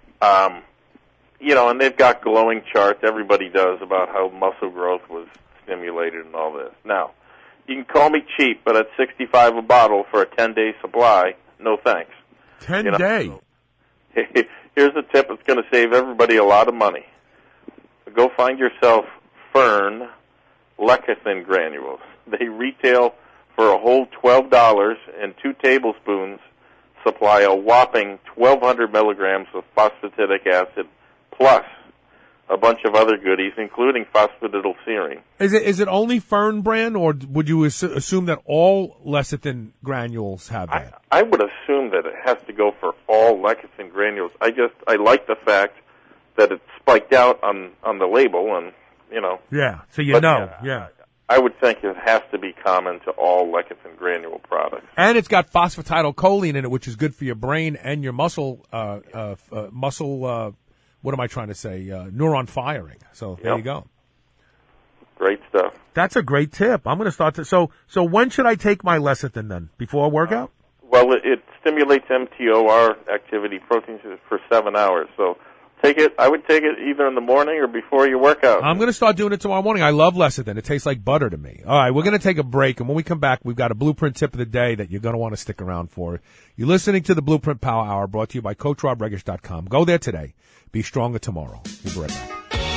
Um, you know, and they've got glowing charts, everybody does, about how muscle growth was stimulated and all this. Now, you can call me cheap, but at sixty-five a bottle for a ten-day supply, no thanks. ten you know? day? Here's a tip that's going to save everybody a lot of money. Go find yourself Fern lecithin granules. They retail for a whole twelve dollars, and two tablespoons supply a whopping twelve hundred milligrams of phosphatidic acid plus a bunch of other goodies, including phosphatidylserine. Is it is it only Fern brand, or would you assu- assume that all lecithin granules have that? I, I would assume that it has to go for all lecithin granules. I just I like the fact that it's spiked out on, on the label, and you know. Yeah, so you but, know, yeah. I would think it has to be common to all lecithin granule products. And it's got phosphatidylcholine in it, which is good for your brain and your muscle, uh, uh, uh muscle, uh, what am I trying to say? Uh, neuron firing. So there Yep. you go. Great stuff. That's a great tip. I'm going to start to, so, so when should I take my lecithin then? Before a workout? Well, it, it stimulates M T O R activity proteins for seven hours. So take it. I would take it either in the morning or before you work out. I'm going to start doing it tomorrow morning. I love lecithin. It tastes like butter to me. All right, we're going to take a break, and when we come back, we've got a Blueprint tip of the day that you're going to want to stick around for. You're listening to the Blueprint Power Hour, brought to you by Coach Rob Regish dot com. Go there today. Be stronger tomorrow. We'll be right back.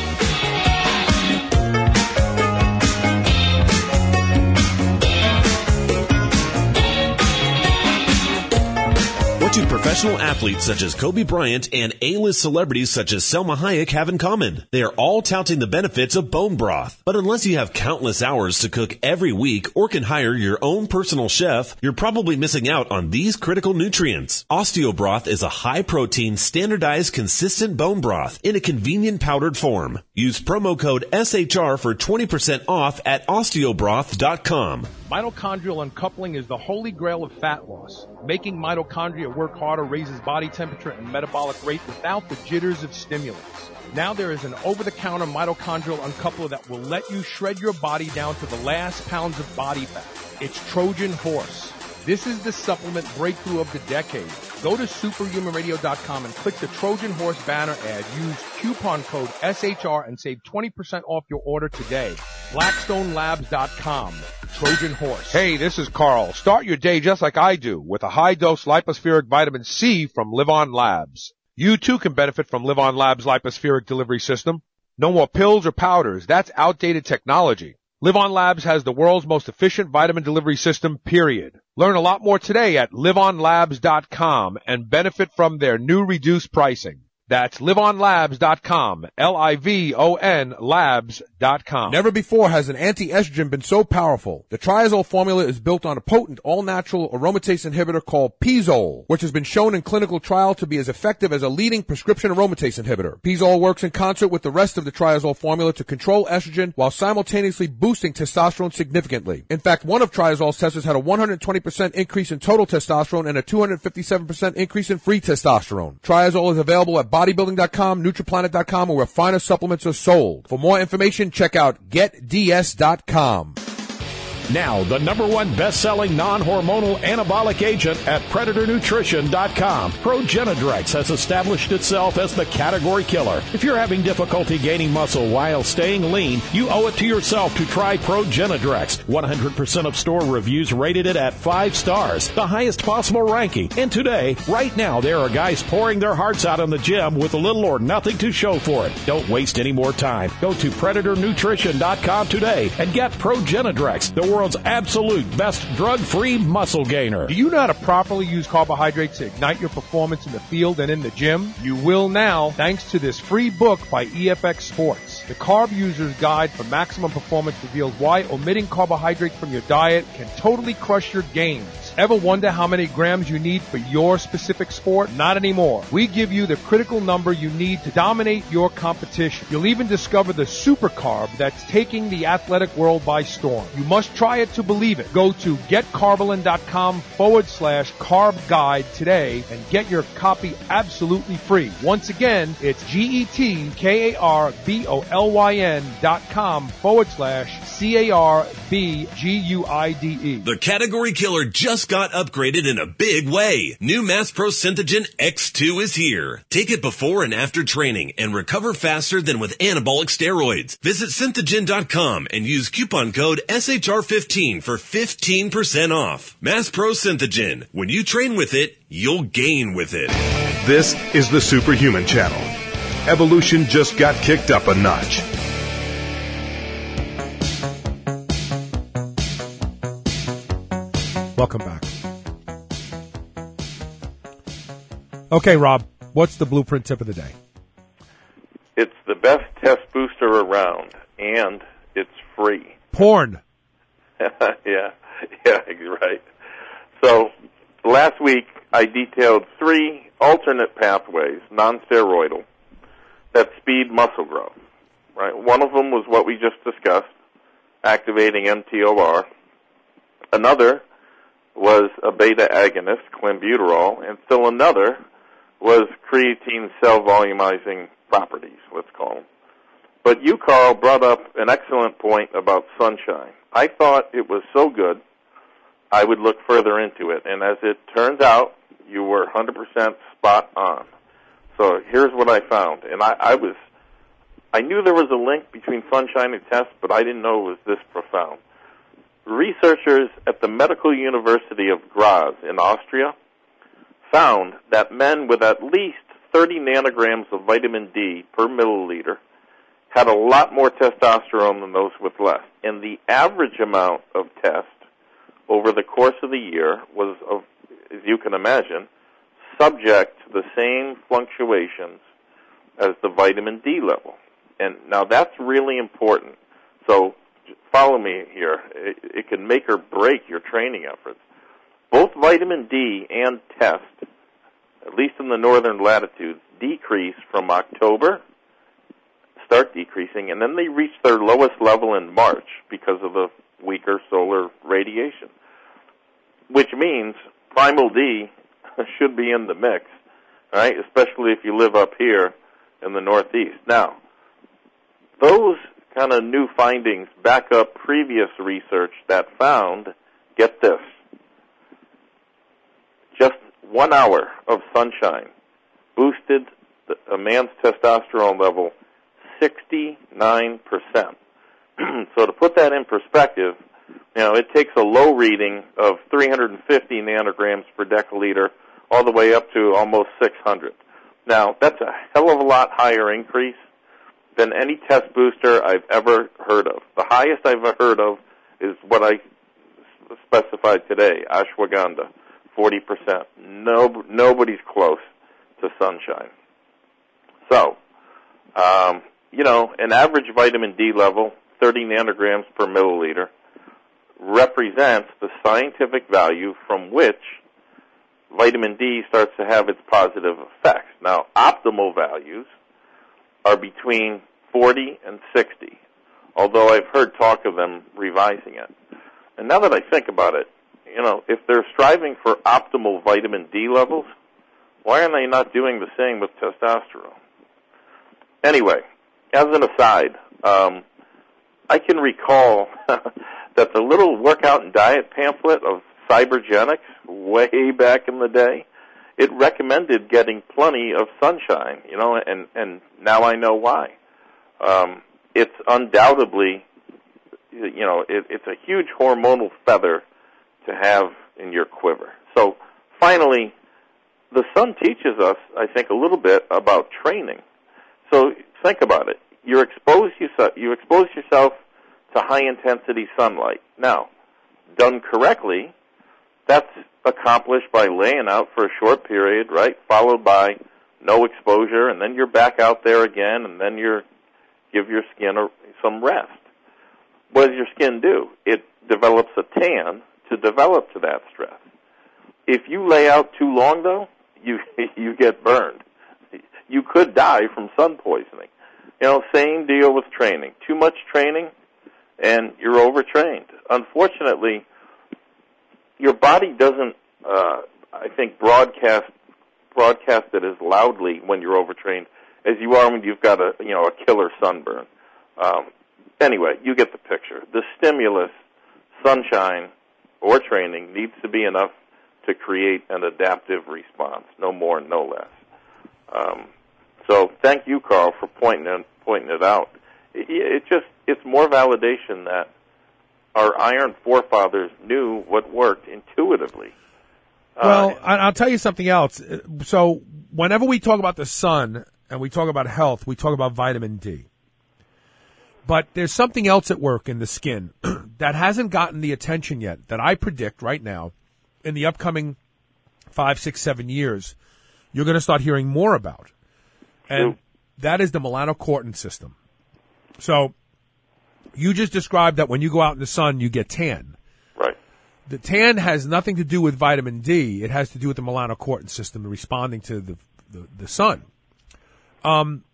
What do professional athletes such as Kobe Bryant and A-list celebrities such as Selma Hayek have in common? They are all touting the benefits of bone broth. But unless you have countless hours to cook every week or can hire your own personal chef, you're probably missing out on these critical nutrients. OsteoBroth is a high-protein, standardized, consistent bone broth in a convenient powdered form. Use promo code S H R for twenty percent off at osteobroth dot com. Mitochondrial uncoupling is the holy grail of fat loss. Making mitochondria work harder raises body temperature and metabolic rate without the jitters of stimulants. Now there is an over-the-counter mitochondrial uncoupler that will let you shred your body down to the last pounds of body fat. It's Trojan Horse. This is the supplement breakthrough of the decade. Go to superhuman radio dot com and click the Trojan Horse banner ad. Use coupon code S H R and save twenty percent off your order today. blackstone labs dot com. Trojan Horse. Hey, this is Carl. Start your day just like I do with a high-dose lipospheric vitamin C from Live On Labs. You too can benefit from Live On Labs' lipospheric delivery system. No more pills or powders. That's outdated technology. Live On Labs has the world's most efficient vitamin delivery system, period. Learn a lot more today at live on labs dot com and benefit from their new reduced pricing. That's live on labs dot com, L I V O N labs dot com. Never before has an anti-estrogen been so powerful. The Triazole formula is built on a potent all-natural aromatase inhibitor called Pizole, which has been shown in clinical trial to be as effective as a leading prescription aromatase inhibitor. Pizole works in concert with the rest of the Triazole formula to control estrogen while simultaneously boosting testosterone significantly. In fact, one of Triazole's testers had a one hundred twenty percent increase in total testosterone and a two hundred fifty-seven percent increase in free testosterone. Triazole is available at bodybuilding dot com, nutriplanet dot com, or where finer supplements are sold. For more information, check out get d s dot com. Now, the number one best-selling non-hormonal anabolic agent at predator nutrition dot com. Progenadrex has established itself as the category killer. If you're having difficulty gaining muscle while staying lean, you owe it to yourself to try Progenadrex. one hundred percent of store reviews rated it at five stars, the highest possible ranking. And today, right now, there are guys pouring their hearts out in the gym with little or nothing to show for it. Don't waste any more time. Go to predator nutrition dot com today and get Progenadrex, the world's absolute best drug-free muscle gainer. Do you know how to properly use carbohydrates to ignite your performance in the field and in the gym? You will now, thanks to this free book by E F X Sports. The Carb User's Guide for Maximum Performance reveals why omitting carbohydrates from your diet can totally crush your gains. Ever wonder how many grams you need for your specific sport? Not anymore. We give you the critical number you need to dominate your competition. You'll even discover the super carb that's taking the athletic world by storm. You must try it to believe it. Go to getcarbolin.com forward slash carb guide today and get your copy absolutely free. Once again, it's G-E-T-K-A-R-B-O-L-Y-N dot com forward slash C-A-R-B-G-U-I-D-E. The category killer just got upgraded in a big way. New Mass Pro Synthogen X two is here. Take it before and after training and recover faster than with anabolic steroids. Visit synthogen dot com and use coupon code S H R fifteen for fifteen percent off. Mass Pro Synthogen. When you train with it, you'll gain with it. This is the Superhuman Channel. Evolution just got kicked up a notch. Welcome back. Okay, Rob, what's the blueprint tip of the day? It's the best test booster around, and it's free. Porn. yeah, yeah, you're right. So last week I detailed three alternate pathways, non-steroidal, that speed muscle growth. Right. One of them was what we just discussed, activating M T O R. Another was a beta agonist, clenbuterol, and still another was creatine cell volumizing properties, let's call them. But you, Carl, brought up an excellent point about sunshine. I thought it was so good I would look further into it, and as it turns out, you were one hundred percent spot on. So here's what I found, and I, I was, I knew there was a link between sunshine and tests, but I didn't know it was this profound. Researchers at the Medical University of Graz in Austria found that men with at least thirty nanograms of vitamin D per milliliter had a lot more testosterone than those with less. And the average amount of test over the course of the year was, of, as you can imagine, subject to the same fluctuations as the vitamin D level. And now that's really important. So follow me here. It, it can make or break your training efforts. Both vitamin D and test, at least in the northern latitudes, decrease from October, start decreasing, and then they reach their lowest level in March because of the weaker solar radiation, which means Primal D should be in the mix, right? Especially if you live up here in the Northeast. Now, those kind of new findings back up previous research that found, get this, just one hour of sunshine boosted the, a man's testosterone level sixty-nine percent. So to put that in perspective, you know, it takes a low reading of three hundred fifty nanograms per deciliter all the way up to almost six hundred. Now, that's a hell of a lot higher increase than any test booster I've ever heard of. The highest I've ever heard of is what I specified today, ashwagandha, forty percent. No, nobody's close to sunshine. So, um, you know, an average vitamin D level, thirty nanograms per milliliter, represents the scientific value from which vitamin D starts to have its positive effects. Now, optimal values are between forty and sixty, although I've heard talk of them revising it. And now that I think about it, you know, if they're striving for optimal vitamin D levels, why are they not doing the same with testosterone? Anyway, as an aside, um, I can recall that the little workout and diet pamphlet of Cybergenics way back in the day, it recommended getting plenty of sunshine, you know, and, and now I know why. Um, it's undoubtedly, you know, it, it's a huge hormonal feather to have in your quiver. So finally, the sun teaches us, I think, a little bit about training. So think about it. You expose yourself, you expose yourself to high-intensity sunlight. Now, done correctly, that's accomplished by laying out for a short period, right, followed by no exposure, and then you're back out there again, and then you give your skin a, some rest. What does your skin do? It develops a tan to develop to that stress. If you lay out too long, though, you you get burned. You could die from sun poisoning. You know, same deal with training. Too much training, and you're overtrained. Unfortunately, your body doesn't, uh, I think, broadcast broadcast it as loudly when you're overtrained as you are when you've got a, you know, a killer sunburn. Um, anyway, you get the picture. The stimulus, sunshine, or training needs to be enough to create an adaptive response, no more, no less. Um, so thank you, Carl, for pointing it, pointing it out. It, it just, it's more validation that our iron forefathers knew what worked intuitively. Well, uh, I'll tell you something else. So whenever we talk about the sun and we talk about health, we talk about vitamin D. But there's something else at work in the skin that hasn't gotten the attention yet that I predict right now in the upcoming five, six, seven years, you're going to start hearing more about. And that is the melanocortin system. So you just described that when you go out in the sun, you get tan. Right. The tan has nothing to do with vitamin D. It has to do with the melanocortin system responding to the, the, the sun. Um,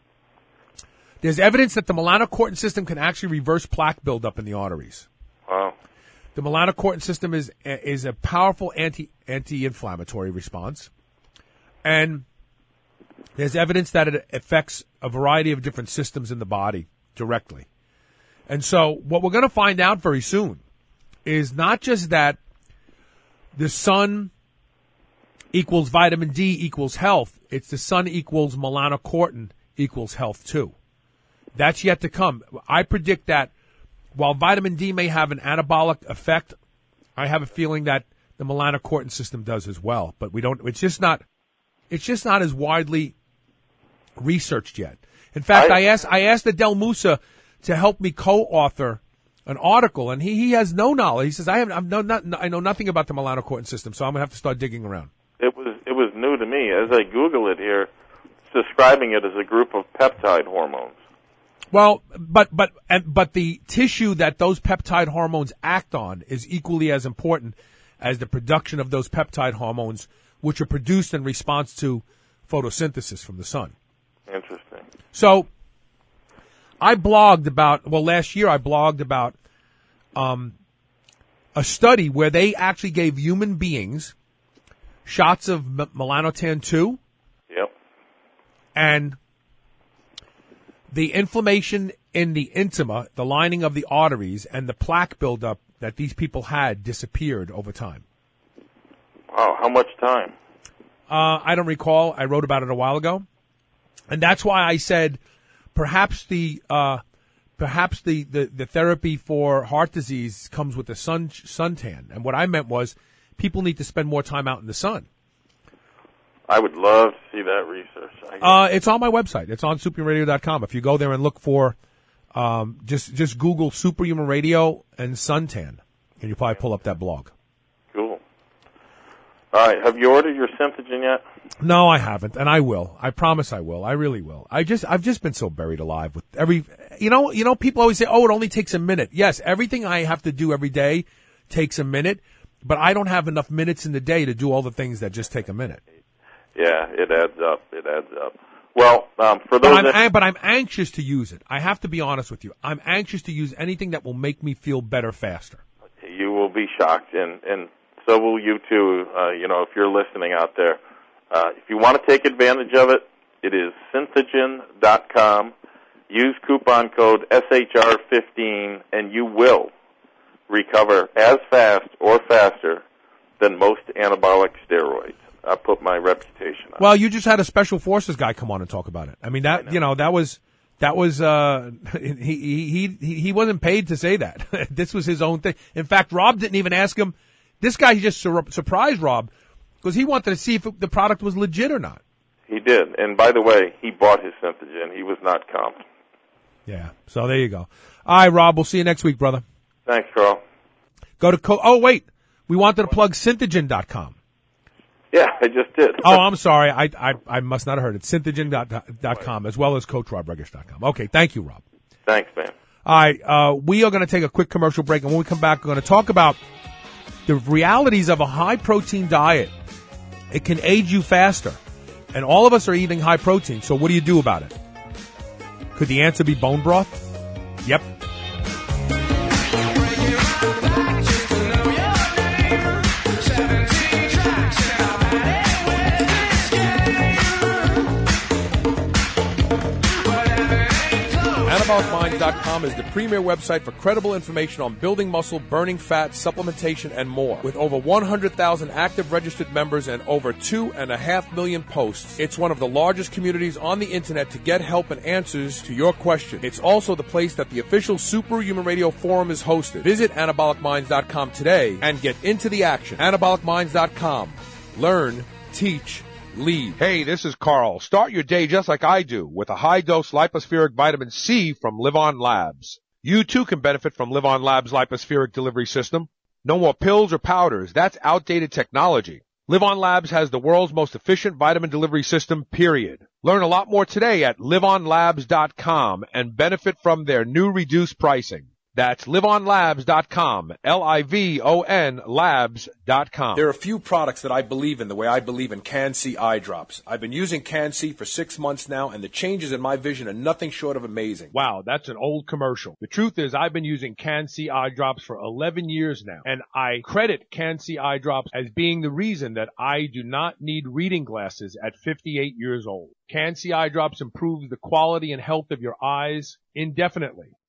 there's evidence that the melanocortin system can actually reverse plaque buildup in the arteries. Wow. The melanocortin system is is a powerful anti anti-inflammatory response, and there's evidence that it affects a variety of different systems in the body directly. And so what we're going to find out very soon is not just that the sun equals vitamin D equals health. It's the sun equals melanocortin equals health too. That's yet to come. I predict that while vitamin D may have an anabolic effect, I have a feeling that the melanocortin system does as well. But we don't. It's just not. It's just not as widely researched yet. In fact, I, I asked I asked Adel Musa to help me co-author an article, and he, he has no knowledge. He says I have I've no, not, I know nothing about the melanocortin system, so I'm gonna have to start digging around. It was it was new to me. As I Google it here, it's describing it as a group of peptide hormones. Well, but but and, but the tissue that those peptide hormones act on is equally as important as the production of those peptide hormones, which are produced in response to photosynthesis from the sun. Interesting. So, I blogged about well last year. I blogged about um, a study where they actually gave human beings shots of m- melanotan two. Yep. And the inflammation in the intima, the lining of the arteries, and the plaque buildup that these people had disappeared over time. Wow, how much time? Uh, I don't recall. I wrote about it a while ago. And that's why I said perhaps the uh, perhaps the, the, the therapy for heart disease comes with the sun suntan. And what I meant was people need to spend more time out in the sun. I would love to see that research. Uh, it's on my website. It's on superhuman radio dot com. If you go there and look for, um, just, just Google Superhuman Radio and suntan, and you probably pull up that blog. Cool. All right. Have you ordered your Synthogen yet? No, I haven't, and I will. I promise I will. I really will. I just, I've just been so buried alive with every, you know, you know, people always say, oh, it only takes a minute. Yes, everything I have to do every day takes a minute, but I don't have enough minutes in the day to do all the things that just take a minute. Yeah, it adds up. It adds up. Well, um, for those but I'm, that... but I'm anxious to use it. I have to be honest with you. I'm anxious to use anything that will make me feel better faster. You will be shocked, and, and so will you too, uh, you know, if you're listening out there. Uh, if you want to take advantage of it, it is synthogen dot com. Use coupon code S H R fifteen, and you will recover as fast or faster than most anabolic steroids. I put my reputation on. Well, you just had a special forces guy come on and talk about it. I mean, that, I know. you know, that was, that was, uh, he, he, he, he wasn't paid to say that. This was his own thing. In fact, Rob didn't even ask him. This guy just sur- surprised Rob because he wanted to see if it, the product was legit or not. He did. And by the way, he bought his Synthogen. He was not comped. Yeah. So there you go. All right, Rob, we'll see you next week, brother. Thanks, Carl. Go to, co- oh, wait. We wanted to plug synthogen dot com. Yeah, I just did. Oh, I'm sorry. I, I, I must not have heard it. synthogen dot com as well as coach rob regish dot com. Okay. Thank you, Rob. Thanks, man. All right. Uh, we are going to take a quick commercial break. And when we come back, we're going to talk about the realities of a high protein diet. It can age you faster. And all of us are eating high protein. So what do you do about it? Could the answer be bone broth? Yep. anabolic minds dot com is the premier website for credible information on building muscle, burning fat, supplementation, and more. With over one hundred thousand active registered members and over two and a half million posts, it's one of the largest communities on the internet to get help and answers to your questions. It's also the place that the official Superhuman Radio Forum is hosted. Visit anabolic minds dot com today and get into the action. anabolic minds dot com. Learn, teach, lead. Hey, this is Carl. Start your day just like I do with a high-dose lipospheric vitamin C from Live On Labs. You too can benefit from Live On Labs' lipospheric delivery system. No more pills or powders. That's outdated technology. Live On Labs has the world's most efficient vitamin delivery system, period. Learn a lot more today at live on labs dot com and benefit from their new reduced pricing. That's live on labs dot com, L I V O N labs dot com. There are a few products that I believe in the way I believe in Can-C eye drops. I've been using Can-C for six months now, and the changes in my vision are nothing short of amazing. Wow, that's an old commercial. The truth is I've been using Can-C eye drops for eleven years now, and I credit Can-C eye drops as being the reason that I do not need reading glasses at fifty-eight years old. Can-C eye drops improves the quality and health of your eyes indefinitely.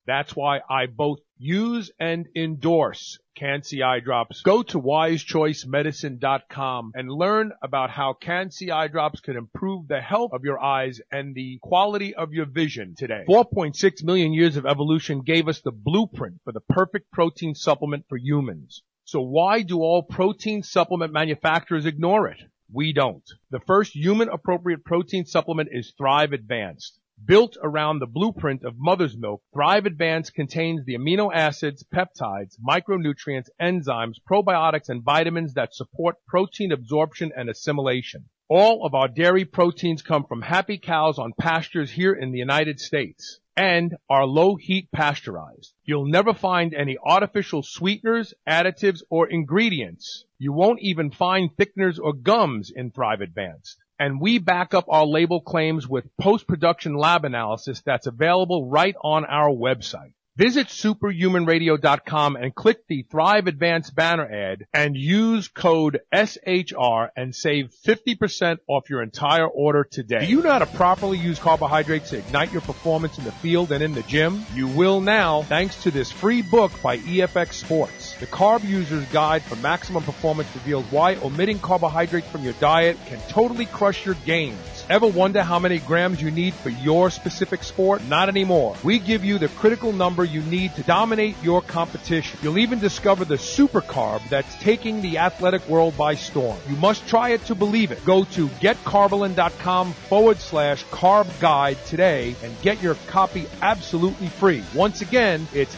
That's why I both use and endorse Can-C Eye Drops. Go to wise choice medicine dot com and learn about how Can-C Eye Drops can improve the health of your eyes and the quality of your vision today. four point six million years of evolution gave us the blueprint for the perfect protein supplement for humans. So why do all protein supplement manufacturers ignore it? We don't. The first human-appropriate protein supplement is Thrive Advanced. Built around the blueprint of mother's milk, Thrive Advanced contains the amino acids, peptides, micronutrients, enzymes, probiotics, and vitamins that support protein absorption and assimilation. All of our dairy proteins come from happy cows on pastures here in the United States and are low-heat pasteurized. You'll never find any artificial sweeteners, additives, or ingredients. You won't even find thickeners or gums in Thrive Advanced. And we back up our label claims with post-production lab analysis that's available right on our website. Visit superhuman radio dot com and click the Thrive Advanced banner ad and use code S H R and save fifty percent off your entire order today. Do you know how to properly use carbohydrates to ignite your performance in the field and in the gym? You will now, thanks to this free book by E F X Sports. The Carb User's Guide for Maximum Performance reveals why omitting carbohydrates from your diet can totally crush your gains. Ever wonder how many grams you need for your specific sport? Not anymore. We give you the critical number you need to dominate your competition. You'll even discover the super carb that's taking the athletic world by storm. You must try it to believe it. Go to getcarbolin.com forward slash carb guide today and get your copy absolutely free. Once again, it's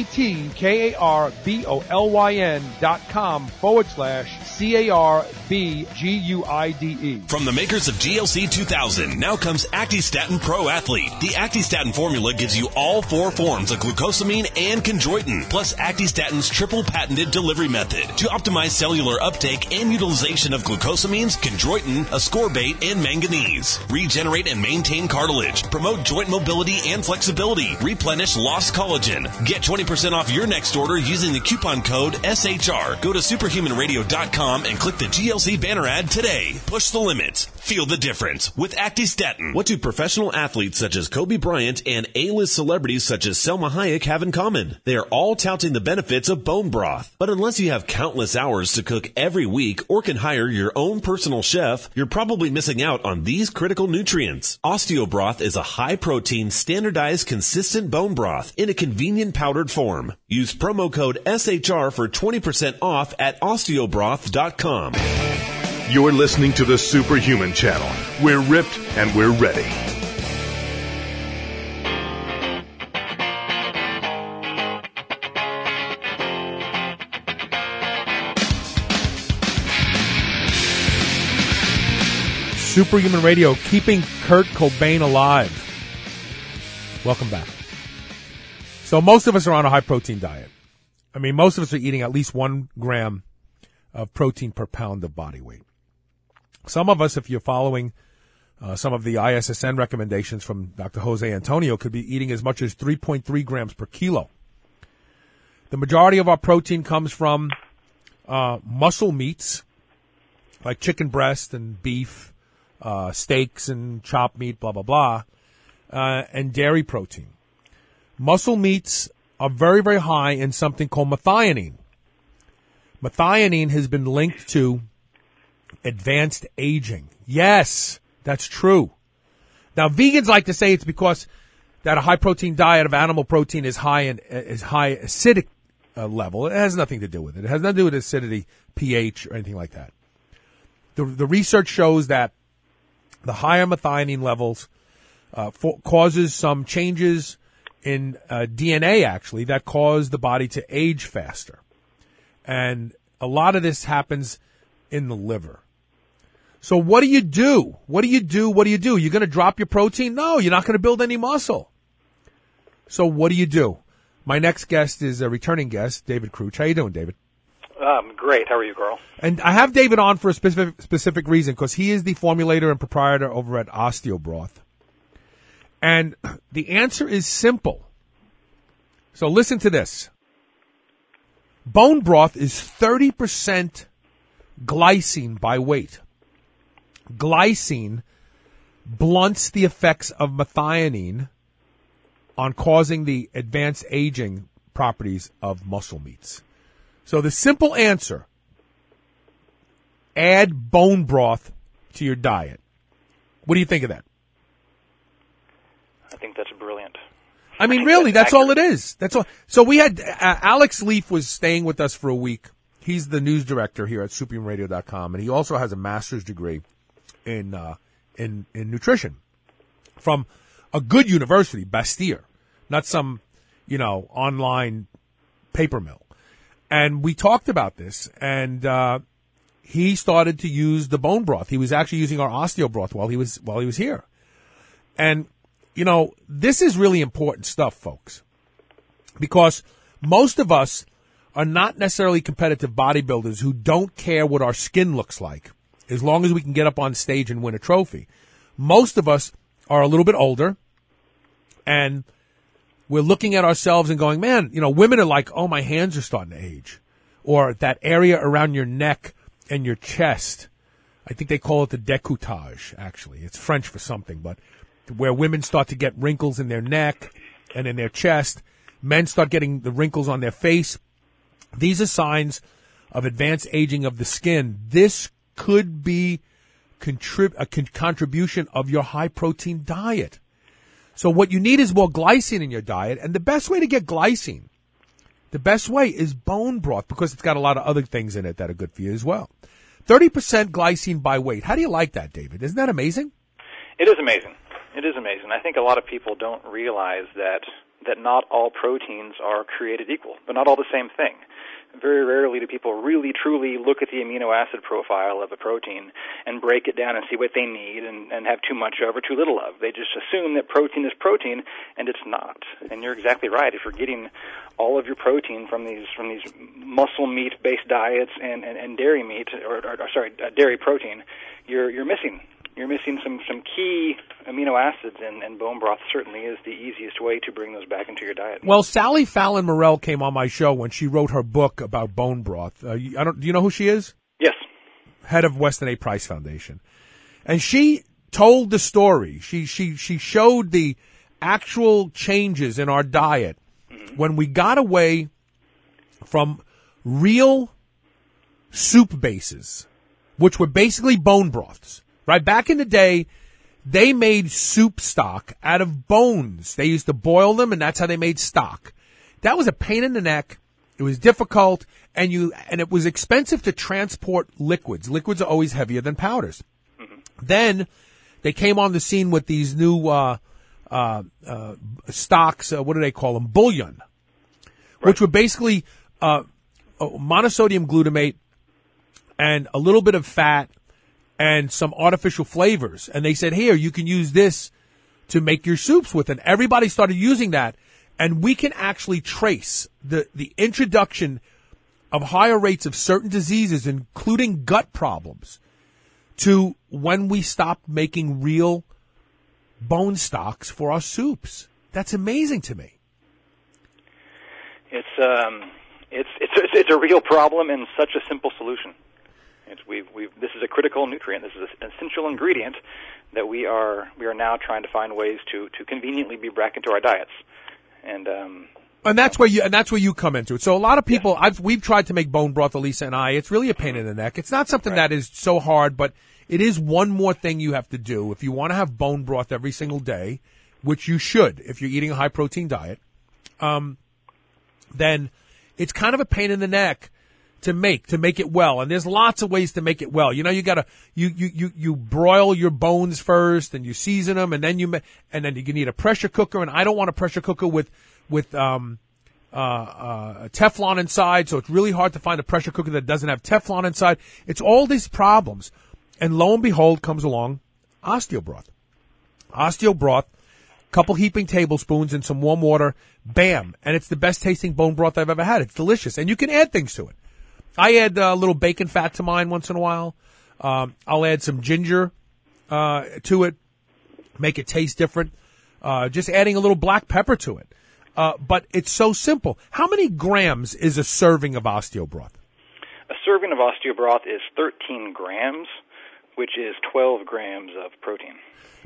G-E-T-K-A-R-B-O-L-Y-N dot com forward slash C-A-R-B-G-U-I-D-E. From the makers of G L C two thousand, now comes Actistatin Pro Athlete. The Actistatin formula gives you all four forms of glucosamine and chondroitin, plus Actistatin's triple patented delivery method to optimize cellular uptake and utilization of glucosamines, chondroitin, ascorbate, and manganese. Regenerate and maintain cartilage, promote joint mobility and flexibility, replenish lost collagen. Get twenty percent off your next order using the coupon code S H R. Go to superhuman radio dot com and click the G L C banner ad today. Push the limits. Feel the difference with Actistatin. What do professional athletes such as Kobe Bryant and A-list celebrities such as Selma Hayek have in common? They are all touting the benefits of bone broth. But unless you have countless hours to cook every week or can hire your own personal chef, you're probably missing out on these critical nutrients. Osteobroth is a high-protein, standardized, consistent bone broth in a convenient powdered form. Use promo code S H R for twenty percent off at osteobroth dot com. You're listening to the Superhuman Channel. We're ripped and we're ready. Superhuman Radio, keeping Kurt Cobain alive. Welcome back. So most of us are on a high-protein diet. I mean, most of us are eating at least one gram of protein per pound of body weight. Some of us, if you're following uh, some of the I S S N recommendations from Doctor Jose Antonio, could be eating as much as three point three grams per kilo. The majority of our protein comes from uh, muscle meats, like chicken breast and beef, uh, steaks and chopped meat, blah, blah, blah, uh, and dairy protein. Muscle meats are very, very high in something called methionine. Methionine has been linked to advanced aging. Yes, that's true. Now, vegans like to say it's because that a high-protein diet of animal protein is high in is high acidic uh, level. It has nothing to do with it. It has nothing to do with acidity, pH, or anything like that. The the research shows that the higher methionine levels uh, for, causes some changes in uh, D N A, actually, that cause the body to age faster. And a lot of this happens in the liver. So what do you do? What do you do? What do you do? You're going to drop your protein? No, you're not going to build any muscle. So what do you do? My next guest is a returning guest, David Crouch. How you doing, David? Um, great. How are you, Carl? And I have David on for a specific specific reason, because he is the formulator and proprietor over at Osteobroth. And the answer is simple. So listen to this. Bone broth is thirty percent glycine by weight. Glycine blunts the effects of methionine on causing the advanced aging properties of muscle meats. So the simple answer, add bone broth to your diet. What do you think of that? I think that's brilliant. I mean, I really, that's, that's all it is. That's all. So we had, uh, Alex Leaf was staying with us for a week. He's the news director here at superhuman radio dot com, and he also has a master's degree in, uh, in, in nutrition from a good university, Bastyr, not some, you know, online paper mill. And we talked about this, and, uh, he started to use the bone broth. He was actually using our osteo broth while he was, while he was here. And, you know, this is really important stuff, folks, because most of us are not necessarily competitive bodybuilders who don't care what our skin looks like as long as we can get up on stage and win a trophy. Most of us are a little bit older, and we're looking at ourselves and going, man, you know, women are like, oh, my hands are starting to age, or that area around your neck and your chest. I think they call it the décolletage, actually. It's French for something, but where women start to get wrinkles in their neck and in their chest. Men start getting the wrinkles on their face. These are signs of advanced aging of the skin. This could be contrib- a con- contribution of your high-protein diet. So what you need is more glycine in your diet, and the best way to get glycine, the best way is bone broth, because it's got a lot of other things in it that are good for you as well. thirty percent glycine by weight. How do you like that, David? Isn't that amazing? It is amazing. It is amazing. I think a lot of people don't realize that that not all proteins are created equal, but not all the same thing. Very rarely do people really, truly look at the amino acid profile of a protein and break it down and see what they need and, and have too much of or too little of. They just assume that protein is protein, and it's not. And you're exactly right. If you're getting all of your protein from these from these muscle meat-based diets and, and, and dairy meat, or, or, or sorry, uh, dairy protein, you're you're missing. You're missing some, some key amino acids, and, and bone broth certainly is the easiest way to bring those back into your diet. Well, Sally Fallon Morell came on my show when she wrote her book about bone broth. Uh, I don't. Do you know who she is? Yes. Head of Weston A. Price Foundation. And she told the story. She she she showed the actual changes in our diet mm-hmm. when we got away from real soup bases, which were basically bone broths. Right, back in the day, they made soup stock out of bones. They used to boil them, and that's how they made stock. That was a pain in the neck. It was difficult, and you and it was expensive to transport liquids. Liquids are always heavier than powders. Mm-hmm. Then they came on the scene with these new uh, uh, uh, stocks. Uh, what do they call them? Bouillon, right. Which were basically uh, monosodium glutamate and a little bit of fat and some artificial flavors. And they said, here, you can use this to make your soups with. And everybody started using that. And we can actually trace the, the introduction of higher rates of certain diseases, including gut problems, to when we stopped making real bone stocks for our soups. That's amazing to me. It's, um, it's, it's, it's, it's a real problem and such a simple solution. It's, we've, we've, this is a critical nutrient. This is an essential ingredient that we are we are now trying to find ways to, to conveniently be back into our diets, and um, and that's where you and that's where you come into it. So a lot of people, yeah. I've we've tried to make bone broth, Elisa and I. It's really a pain in the neck. It's not something right. that is so hard, but it is one more thing you have to do if you want to have bone broth every single day, which you should if you're eating a high protein diet. Um, then it's kind of a pain in the neck to make, to make it well. And there's lots of ways to make it well. You know, you gotta, you, you, you, you broil your bones first and you season them and then you, and then you can need a pressure cooker. And I don't want a pressure cooker with, with, um, uh, uh, Teflon inside. So it's really hard to find a pressure cooker that doesn't have Teflon inside. It's all these problems. And lo and behold comes along osteo broth. Osteo broth, couple heaping tablespoons in some warm water, bam. And it's the best tasting bone broth I've ever had. It's delicious. And you can add things to it. I add a little bacon fat to mine once in a while. Um, I'll add some ginger uh, to it, make it taste different. Uh, just adding a little black pepper to it. Uh, but it's so simple. How many grams is a serving of osteo broth? A serving of osteo broth is thirteen grams, which is twelve grams of protein.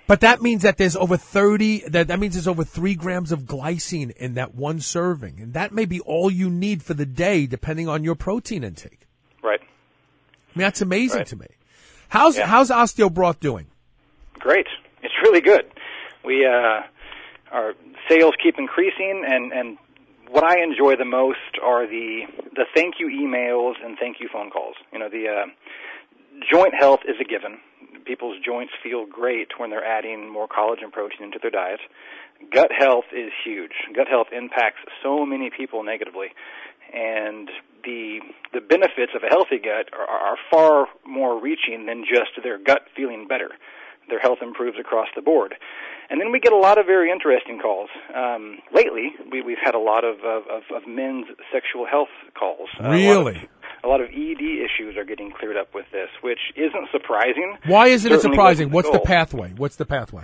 But that means that there's over thirty, that, that means there's over three grams of glycine in that one serving. And that may be all you need for the day, depending on your protein intake. Right. I mean, that's amazing right. to me. How's, yeah. how's OsteoBroth doing? Great. It's really good. We, uh, our sales keep increasing, and, and what I enjoy the most are the, the thank you emails and thank you phone calls. You know, the, uh, joint health is a given. People's joints feel great when they're adding more collagen protein into their diet. Gut health is huge. Gut health impacts so many people negatively, and the the benefits of a healthy gut are, are far more reaching than just their gut feeling better. Their health improves across the board. And then we get a lot of very interesting calls. Um, lately, we, we've had a lot of, of, of men's sexual health calls. Really? A lot of E D issues are getting cleared up with this, which isn't surprising. Why isn't it Certainly surprising? wasn't What's the the goal. pathway? What's the pathway?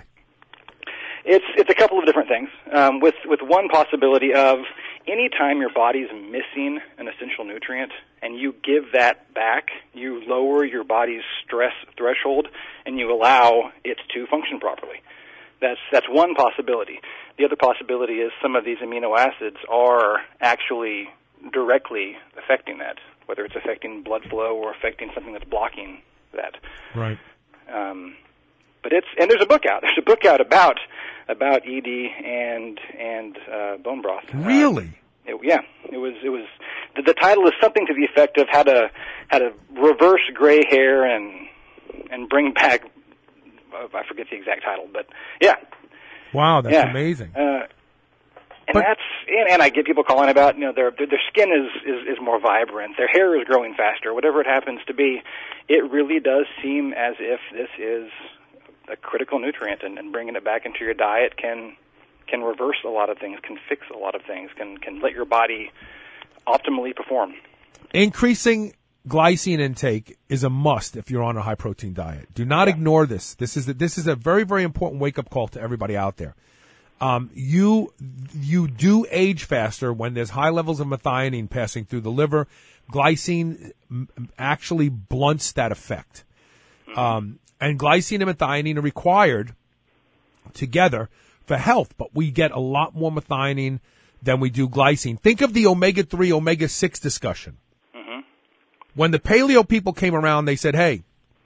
It's it's a couple of different things. Um, with with one possibility of any time your body's missing an essential nutrient and you give that back, you lower your body's stress threshold and you allow it to function properly. That's that's one possibility. The other possibility is some of these amino acids are actually directly affecting that, whether it's affecting blood flow or affecting something that's blocking that. Right. Um, but it's and there's a book out. There's a book out about about E D and and uh, bone broth. Really? Uh, it, yeah. It was it was the, the title is something to the effect of how to how to reverse gray hair and and bring back. Uh, I forget the exact title, but yeah. Wow, that's yeah. amazing. Uh, and But- that's and, and I get people calling about you know their their, their skin is, is is more vibrant, their hair is growing faster, whatever it happens to be. It really does seem as if this is a critical nutrient, and, and bringing it back into your diet can can reverse a lot of things, can fix a lot of things, can can let your body optimally perform. Increasing glycine intake is a must if you're on a high protein diet. Do not Yeah. ignore this. This is a, this is a very very important wake up call to everybody out there. Um, you you do age faster when there's high levels of methionine passing through the liver. Glycine m- actually blunts that effect. Um, and glycine and methionine are required together for health, but we get a lot more methionine than we do glycine. Think of the omega three, omega six discussion. Mm-hmm. When the paleo people came around, they said, hey,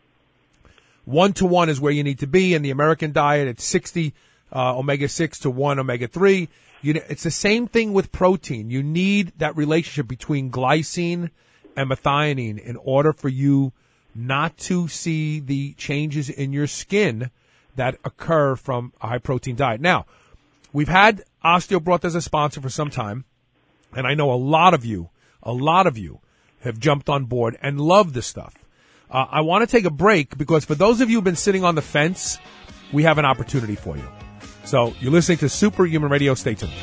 one to one is where you need to be. In the American diet, it's sixty uh, omega six to one omega three. You know, it's the same thing with protein. You need that relationship between glycine and methionine in order for you not to see the changes in your skin that occur from a high protein diet. Now, we've had OsteoBroth as a sponsor for some time, and I know a lot of you, a lot of you have jumped on board and love this stuff. Uh, I want to take a break because for those of you who've been sitting on the fence, we have an opportunity for you. So you're listening to Superhuman Radio. Stay tuned.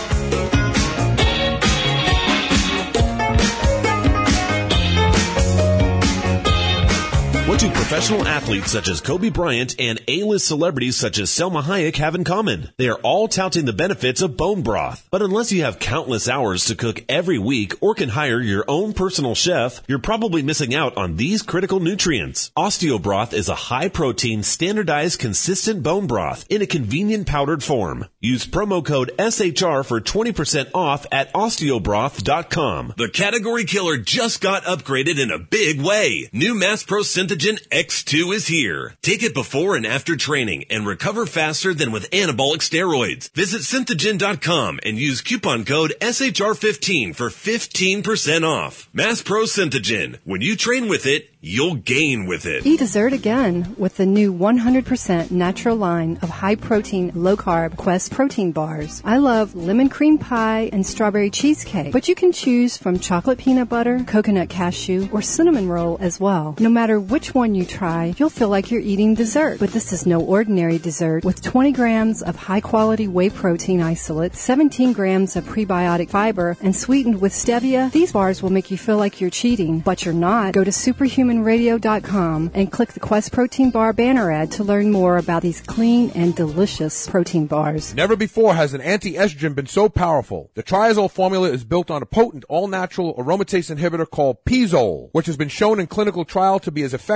What do professional athletes such as Kobe Bryant and A-list celebrities such as Selma Hayek have in common? They are all touting the benefits of bone broth. But unless you have countless hours to cook every week or can hire your own personal chef, you're probably missing out on these critical nutrients. OsteoBroth is a high-protein, standardized, consistent bone broth in a convenient powdered form. Use promo code S H R for twenty percent off at osteobroth dot com. The category killer just got upgraded in a big way. New Mass Pro Synthogen X two is here. Take it before and after training and recover faster than with anabolic steroids. Visit synthogen dot com and use coupon code S H R fifteen for fifteen percent off. Mass Pro Synthogen. When you train with it, you'll gain with it. Eat dessert again with the new one hundred percent natural line of high-protein, low-carb Quest protein bars. I love lemon cream pie and strawberry cheesecake, but you can choose from chocolate peanut butter, coconut cashew, or cinnamon roll as well. No matter which one you try, you'll feel like you're eating dessert. But this is no ordinary dessert. With twenty grams of high-quality whey protein isolate, seventeen grams of prebiotic fiber, and sweetened with stevia, these bars will make you feel like you're cheating, but you're not. Go to superhuman radio dot com and click the Quest Protein Bar banner ad to learn more about these clean and delicious protein bars. Never before has an anti-estrogen been so powerful. The Triazole formula is built on a potent all-natural aromatase inhibitor called Pizole, which has been shown in clinical trial to be as effective as a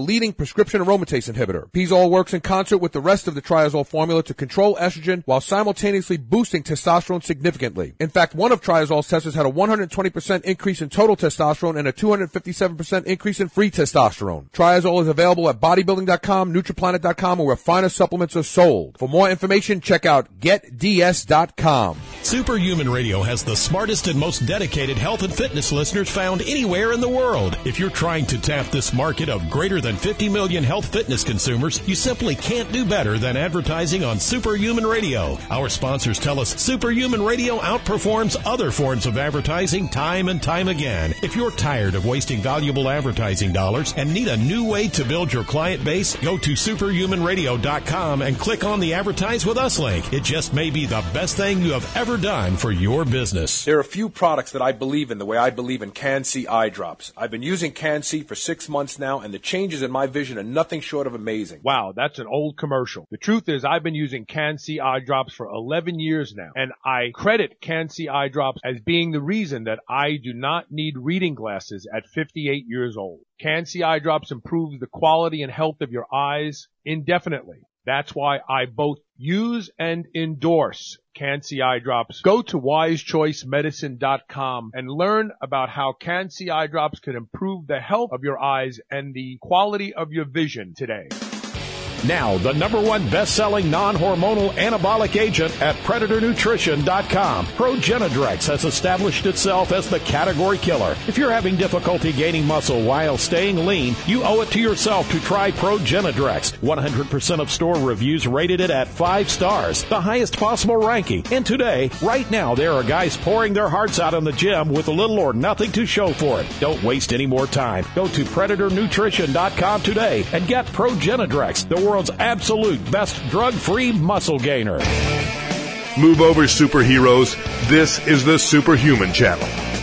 leading prescription aromatase inhibitor. Pizole works in concert with the rest of the triazole formula to control estrogen while simultaneously boosting testosterone significantly. In fact, one of triazole's testers had a one hundred twenty percent increase in total testosterone and a two hundred fifty-seven percent increase in free testosterone. Triazole is available at bodybuilding dot com, nutriplanet dot com, or where finer supplements are sold. For more information, check out get d s dot com. Superhuman Radio has the smartest and most dedicated health and fitness listeners found anywhere in the world. If you're trying to tap this market of greater than fifty million health fitness consumers, you simply can't do better than advertising on Superhuman Radio. Our sponsors tell us Superhuman Radio outperforms other forms of advertising time and time again. If you're tired of wasting valuable advertising dollars and need a new way to build your client base, go to superhuman radio dot com and click on the Advertise With Us link. It just may be the best thing you have ever done for your business. There are a few products that I believe in the way I believe in Can-C eye drops. I've been using Can-C for six months now, and the changes in my vision are nothing short of amazing. Wow, that's an old commercial. The truth is I've been using Can-C eye drops for eleven years now, and I credit Can-C eye drops as being the reason that I do not need reading glasses at fifty-eight years old. Can-C eye drops improves the quality and health of your eyes indefinitely. That's why I both use and endorse Can-C eye drops. Go to wise choice medicine dot com and learn about how Can-C eye drops can improve the health of your eyes and the quality of your vision today. Now, the number one best-selling non-hormonal anabolic agent at predator nutrition dot com. Progenadrex has established itself as the category killer. If you're having difficulty gaining muscle while staying lean, you owe it to yourself to try Progenadrex. one hundred percent of store reviews rated it at five stars, the highest possible ranking. And today, right now, there are guys pouring their hearts out in the gym with little or nothing to show for it. Don't waste any more time. Go to predator nutrition dot com today and get Progenadrex, the world's absolute best drug-free muscle gainer. Move over, superheroes. This is the Superhuman Channel.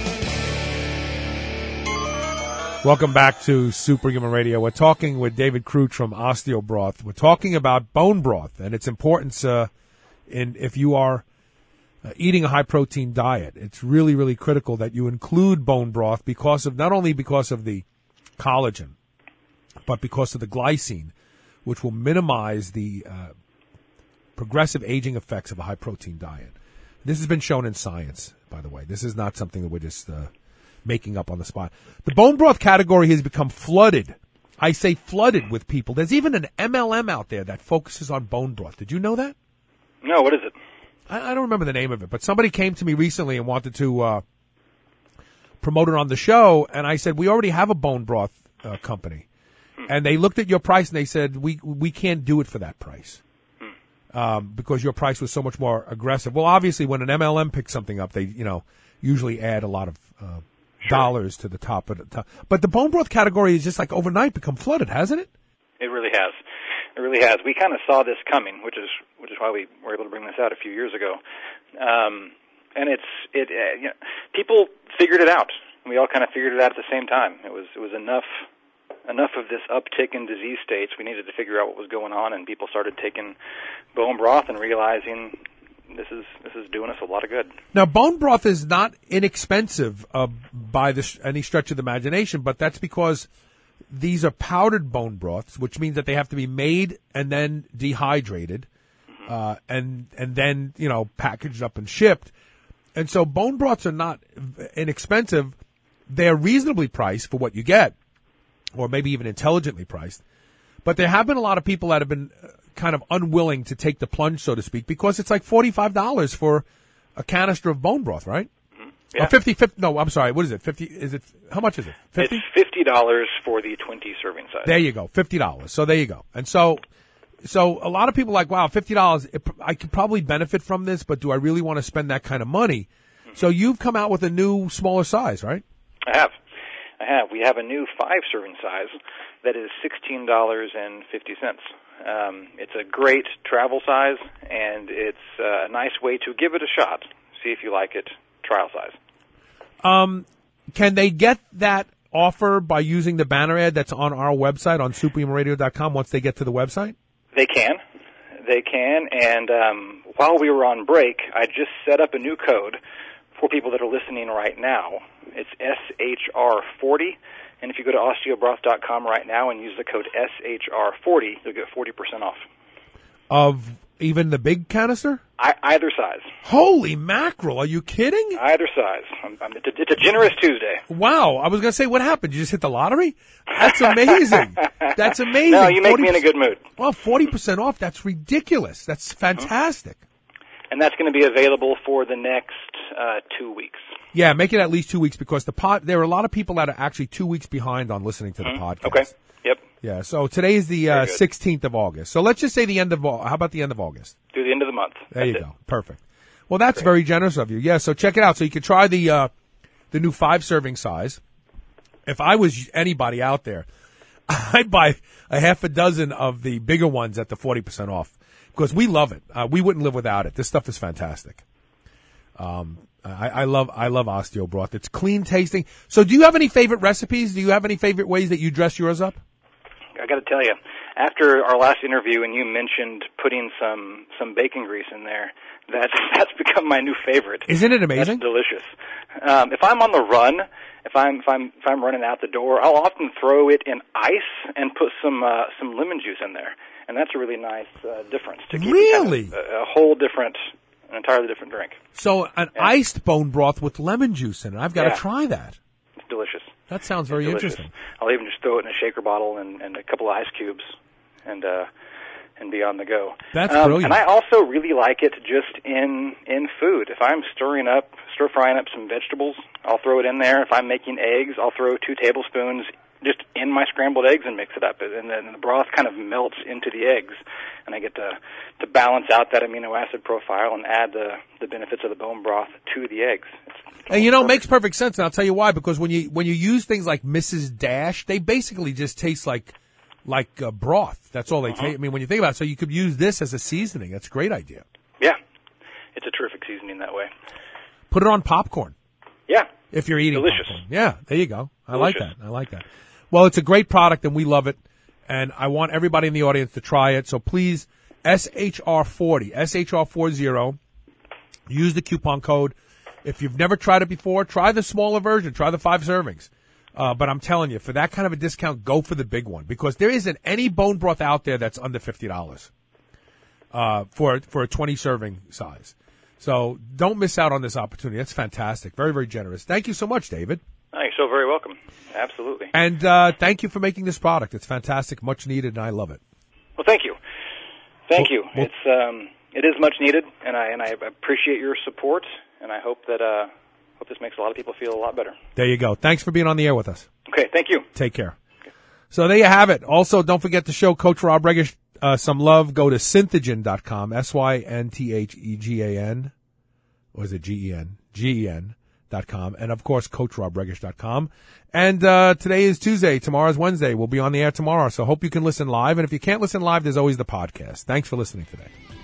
Welcome back to Superhuman Radio. We're talking with David Crouch from Osteobroth. We're talking about bone broth and its importance uh, in if you are uh, eating a high-protein diet. It's really, really critical that you include bone broth because of not only because of the collagen, but because of the glycine, which will minimize the uh, progressive aging effects of a high-protein diet. This has been shown in science, by the way. This is not something that we're just uh, making up on the spot. The bone broth category has become flooded. I say flooded with people. There's even an M L M out there that focuses on bone broth. Did you know that? No, what is it? I, I don't remember the name of it, but somebody came to me recently and wanted to uh, promote it on the show, and I said, we already have a bone broth uh, company. And they looked at your price and they said, we we can't do it for that price um, because your price was so much more aggressive. Well, obviously, when an M L M picks something up, they you know usually add a lot of uh, sure. dollars to the top of the top. But the bone broth category is just like overnight become flooded, hasn't it? It really has. It really has. We kind of saw this coming, which is which is why we were able to bring this out a few years ago. Um, and it's it uh, you know, people figured it out. We all kind of figured it out at the same time. It was it was enough. Enough of this uptick in disease states, we needed to figure out what was going on, and people started taking bone broth and realizing this is this is doing us a lot of good. Now, bone broth is not inexpensive uh, by the, any stretch of the imagination, but that's because these are powdered bone broths, which means that they have to be made and then dehydrated, mm-hmm. uh, and and then you know packaged up and shipped. And so, bone broths are not inexpensive; they are reasonably priced for what you get, or maybe even intelligently priced. But there have been a lot of people that have been kind of unwilling to take the plunge, so to speak, because it's like forty-five dollars for a canister of bone broth, right? Mm-hmm. Yeah. Or fifty, fifty, no, I'm sorry, what is it? fifty, is it, how much is it? fifty? It's fifty dollars for the twenty serving size. There you go, fifty dollars. So there you go. And so, so a lot of people are like, wow, fifty dollars, it, I could probably benefit from this, but do I really want to spend that kind of money? Mm-hmm. So you've come out with a new, smaller size, right? I have. I have. We have a new five serving size that is sixteen dollars and fifty cents. Um, it's a great travel size, and it's uh, a nice way to give it a shot. See if you like it. Trial size. Um, can they get that offer by using the banner ad that's on our website on superhuman radio dot com once they get to the website? They can. They can. And um, while we were on break, I just set up a new code for people that are listening right now. It's S H R forty, And if you go to osteobroth dot com right now and use the code S H R forty, you'll get forty percent off. Of even the big canister? I, either size. Holy mackerel, are you kidding? Either size. I'm, I'm, it's, a, it's a generous Tuesday. Wow, I was going to say, what happened? You just hit the lottery? That's amazing. That's amazing. No, you make me in a good mood. Well, forty percent off, that's ridiculous. That's fantastic. And that's going to be available for the next uh, two weeks. Yeah, make it at least two weeks because the pod, there are a lot of people that are actually two weeks behind on listening to the Mm-hmm. podcast. Okay. Yep. Yeah, so today is the uh, sixteenth of August. So let's just say the end of, Au- how about the end of August? Through the end of the month. There That's you it. go. Perfect. Well, that's very generous of you. Yeah, so check it out. So you can try the, uh, the new five serving size. If I was anybody out there, I'd buy a half a dozen of the bigger ones at the forty percent off because we love it. Uh, we wouldn't live without it. This stuff is fantastic. Um, I, I love, I love osteo broth. It's clean tasting. So do you have any favorite recipes? Do you have any favorite ways that you dress yours up? I got to tell you, after our last interview and you mentioned putting some some bacon grease in there, that's that's become my new favorite. Isn't it amazing? That's delicious. Um, if I'm on the run, if I'm if I'm if I'm running out the door, I'll often throw it in ice and put some uh, some lemon juice in there, and that's a really nice uh, difference to keep Really? it kind of a, a whole different, an entirely different drink. So an Yeah. iced bone broth with lemon juice in it. I've got to Yeah. try that. It's delicious. That sounds very Delicious. interesting. I'll even just throw it in a shaker bottle and, and a couple of ice cubes, and uh, and be on the go. That's um, brilliant. And I also really like it just in in food. If I'm stirring up, stir frying up some vegetables, I'll throw it in there. If I'm making eggs, I'll throw two tablespoons just in my scrambled eggs and mix it up, and then the broth kind of melts into the eggs, and I get to to balance out that amino acid profile and add the the benefits of the bone broth to the eggs. It's And you know, it makes perfect sense, and I'll tell you why. Because when you when you use things like Missus Dash, they basically just taste like like uh, broth. That's all they Uh-huh. taste. I mean, when you think about it, so you could use this as a seasoning. That's a great idea. Yeah, it's a terrific seasoning that way. Put it on popcorn. Yeah. If you're eating Delicious. popcorn. Yeah, there you go. I like Delicious. that. I like that. Well, it's a great product, and we love it. And I want everybody in the audience to try it. So please, S H R forty, S H R forty, use the coupon code. If you've never tried it before, try the smaller version. Try the five servings. Uh, but I'm telling you, for that kind of a discount, go for the big one. Because there isn't any bone broth out there that's under fifty dollars uh, for, for a twenty serving size. So don't miss out on this opportunity. That's fantastic. Very, very generous. Thank you so much, David. Oh, you're so very welcome. Absolutely. And uh, thank you for making this product. It's fantastic, much needed, and I love it. Well, thank you. Thank Well- you. well- It's um, it is much needed, and I and I appreciate your support, and I hope that uh, hope this makes a lot of people feel a lot better. There you go. Thanks for being on the air with us. Okay, thank you. Take care. So there you have it. Also, don't forget to show Coach Rob Regish uh, some love. Go to Synthagen dot com, S Y N T H E G A N, or is it G E N? G E N dot com, and of course, Coach Rob Regish dot com. And uh, today is Tuesday. Tomorrow's Wednesday. We'll be on the air tomorrow, so hope you can listen live. And if you can't listen live, there's always the podcast. Thanks for listening today.